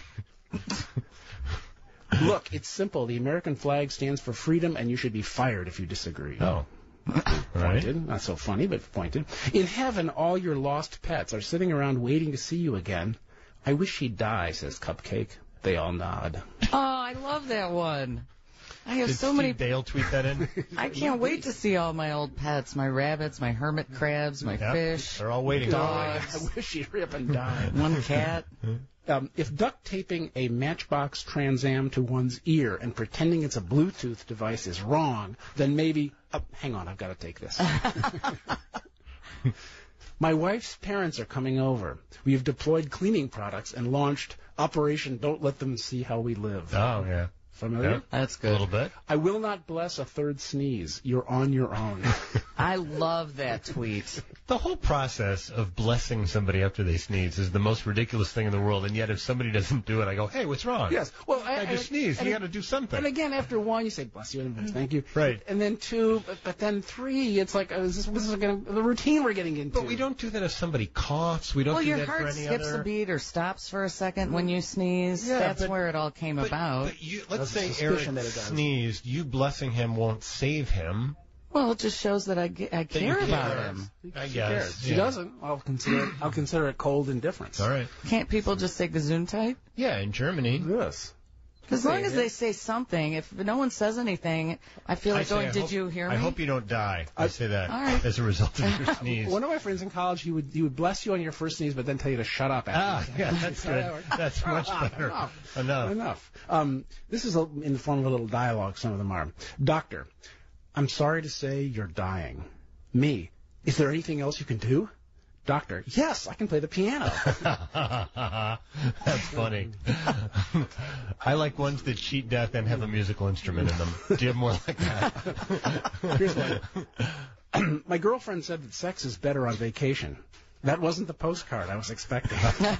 Look, it's simple. The American flag stands for freedom and you should be fired if you disagree. Oh. Right. Pointed. Not so funny, but pointed. In heaven, all your lost pets are sitting around waiting to see you again. I wish he'd die, says Cupcake. They all nod. Oh, I love that one. I have Did so Steve many. Dale tweet that in? I can't wait to see all my old pets, my rabbits, my hermit crabs, my Yep. fish, They're all waiting for dogs, I wish he'd rip and die. one cat. Um, if duct taping a Matchbox Trans Am to one's ear and pretending it's a Bluetooth device is wrong, then maybe... Oh, hang on, I've got to take this. My wife's parents are coming over. We have deployed cleaning products and launched Operation Don't Let Them See How We Live. Oh, yeah. Familiar? Yeah. That's A good. little bit. I will not bless a third sneeze. You're on your own. I love that tweet. The whole process of blessing somebody after they sneeze is the most ridiculous thing in the world, and yet if somebody doesn't do it, I go, hey, what's wrong? Yes. Well, I and- just sneezed. and- You got to do something. And again, after one, you say, bless you, and thank you. Right. And then two, but, but then three, it's like, uh, is this, this is gonna, the routine we're getting into. But we don't do that if somebody coughs. We don't Well, do your that for heart any skips other... a beat or stops for a second when you sneeze. Yeah, That's but- where it all came But, about. but you, let's That's a say Eric suspicion that it does. sneezed. You blessing him won't save him. Well, it just shows that I, ge- I That you care about care. him. I She guess. cares. She yeah. doesn't. I'll consider it, I'll consider it cold indifference. All right. Can't people just say Gesundheit? Yeah, in Germany. Yes. As long as they say something, if no one says anything, I feel I like say, going, I did hope- you hear me? I hope you don't die. I, say that All right. as a result of your sneeze. One of my friends in college, he would he would bless you on your first sneeze, but then tell you to shut up. Ah, After yeah, that's good. That's much better. Enough. Enough. Enough. Um, this is a, in the form of a little dialogue. Some of them are. Doctor, I'm sorry to say you're dying. Me, is there anything else you can do? Doctor, yes, I can play the piano. That's funny. I like ones that cheat death and have a musical instrument in them. Do you have more like that? Here's one. My girlfriend said that sex is better on vacation. That wasn't the postcard I was expecting.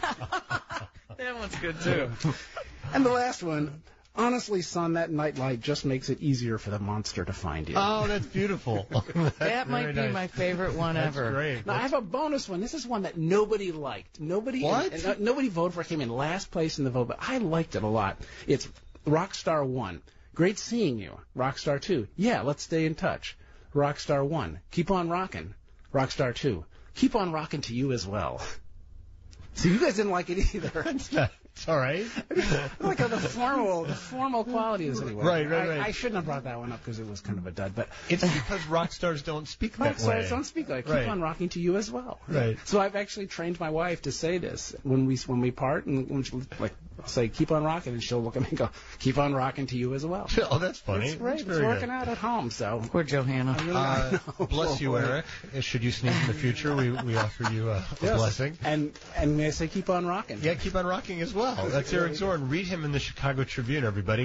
That one's good, too. And the last one. Honestly, son, that nightlight just makes it easier for the monster to find you. Oh, that's beautiful. That's That might very be nice. my favorite one That's ever. great. Now, I have a bonus one. This is one that nobody liked. Nobody, What? and, uh, nobody voted for. It. Came in last place in the vote, but I liked it a lot. It's Rockstar One. Great seeing you. Rockstar Two. Yeah, let's stay in touch. Rockstar One. Keep on rocking. Rockstar Two. Keep on rocking to you as well. So you guys didn't like it either. That's not, it's all right. Like uh, the formal, the formal quality is anyway. Right, right, I, right. I shouldn't have brought that one up because it was kind of a dud, but It's because rock stars don't speak that rock stars way. don't speak like. Keep Right. on rocking to you as well. Right. So I've actually trained my wife to say this when we when we part, and when she, like I'll say keep on rocking, and she'll look at me and go keep on rocking to you as well. Oh, that's funny. It's great. That's It's very working good. out at home. So Poor Johanna. I really Uh, I know. bless you, Eric. Should you sneeze in the future, we, we offer you a, a Yes. blessing. And and may I say keep on rocking? Yeah, keep on rocking as well. That's Eric Zorn. Read him in the Chicago Tribune, everybody.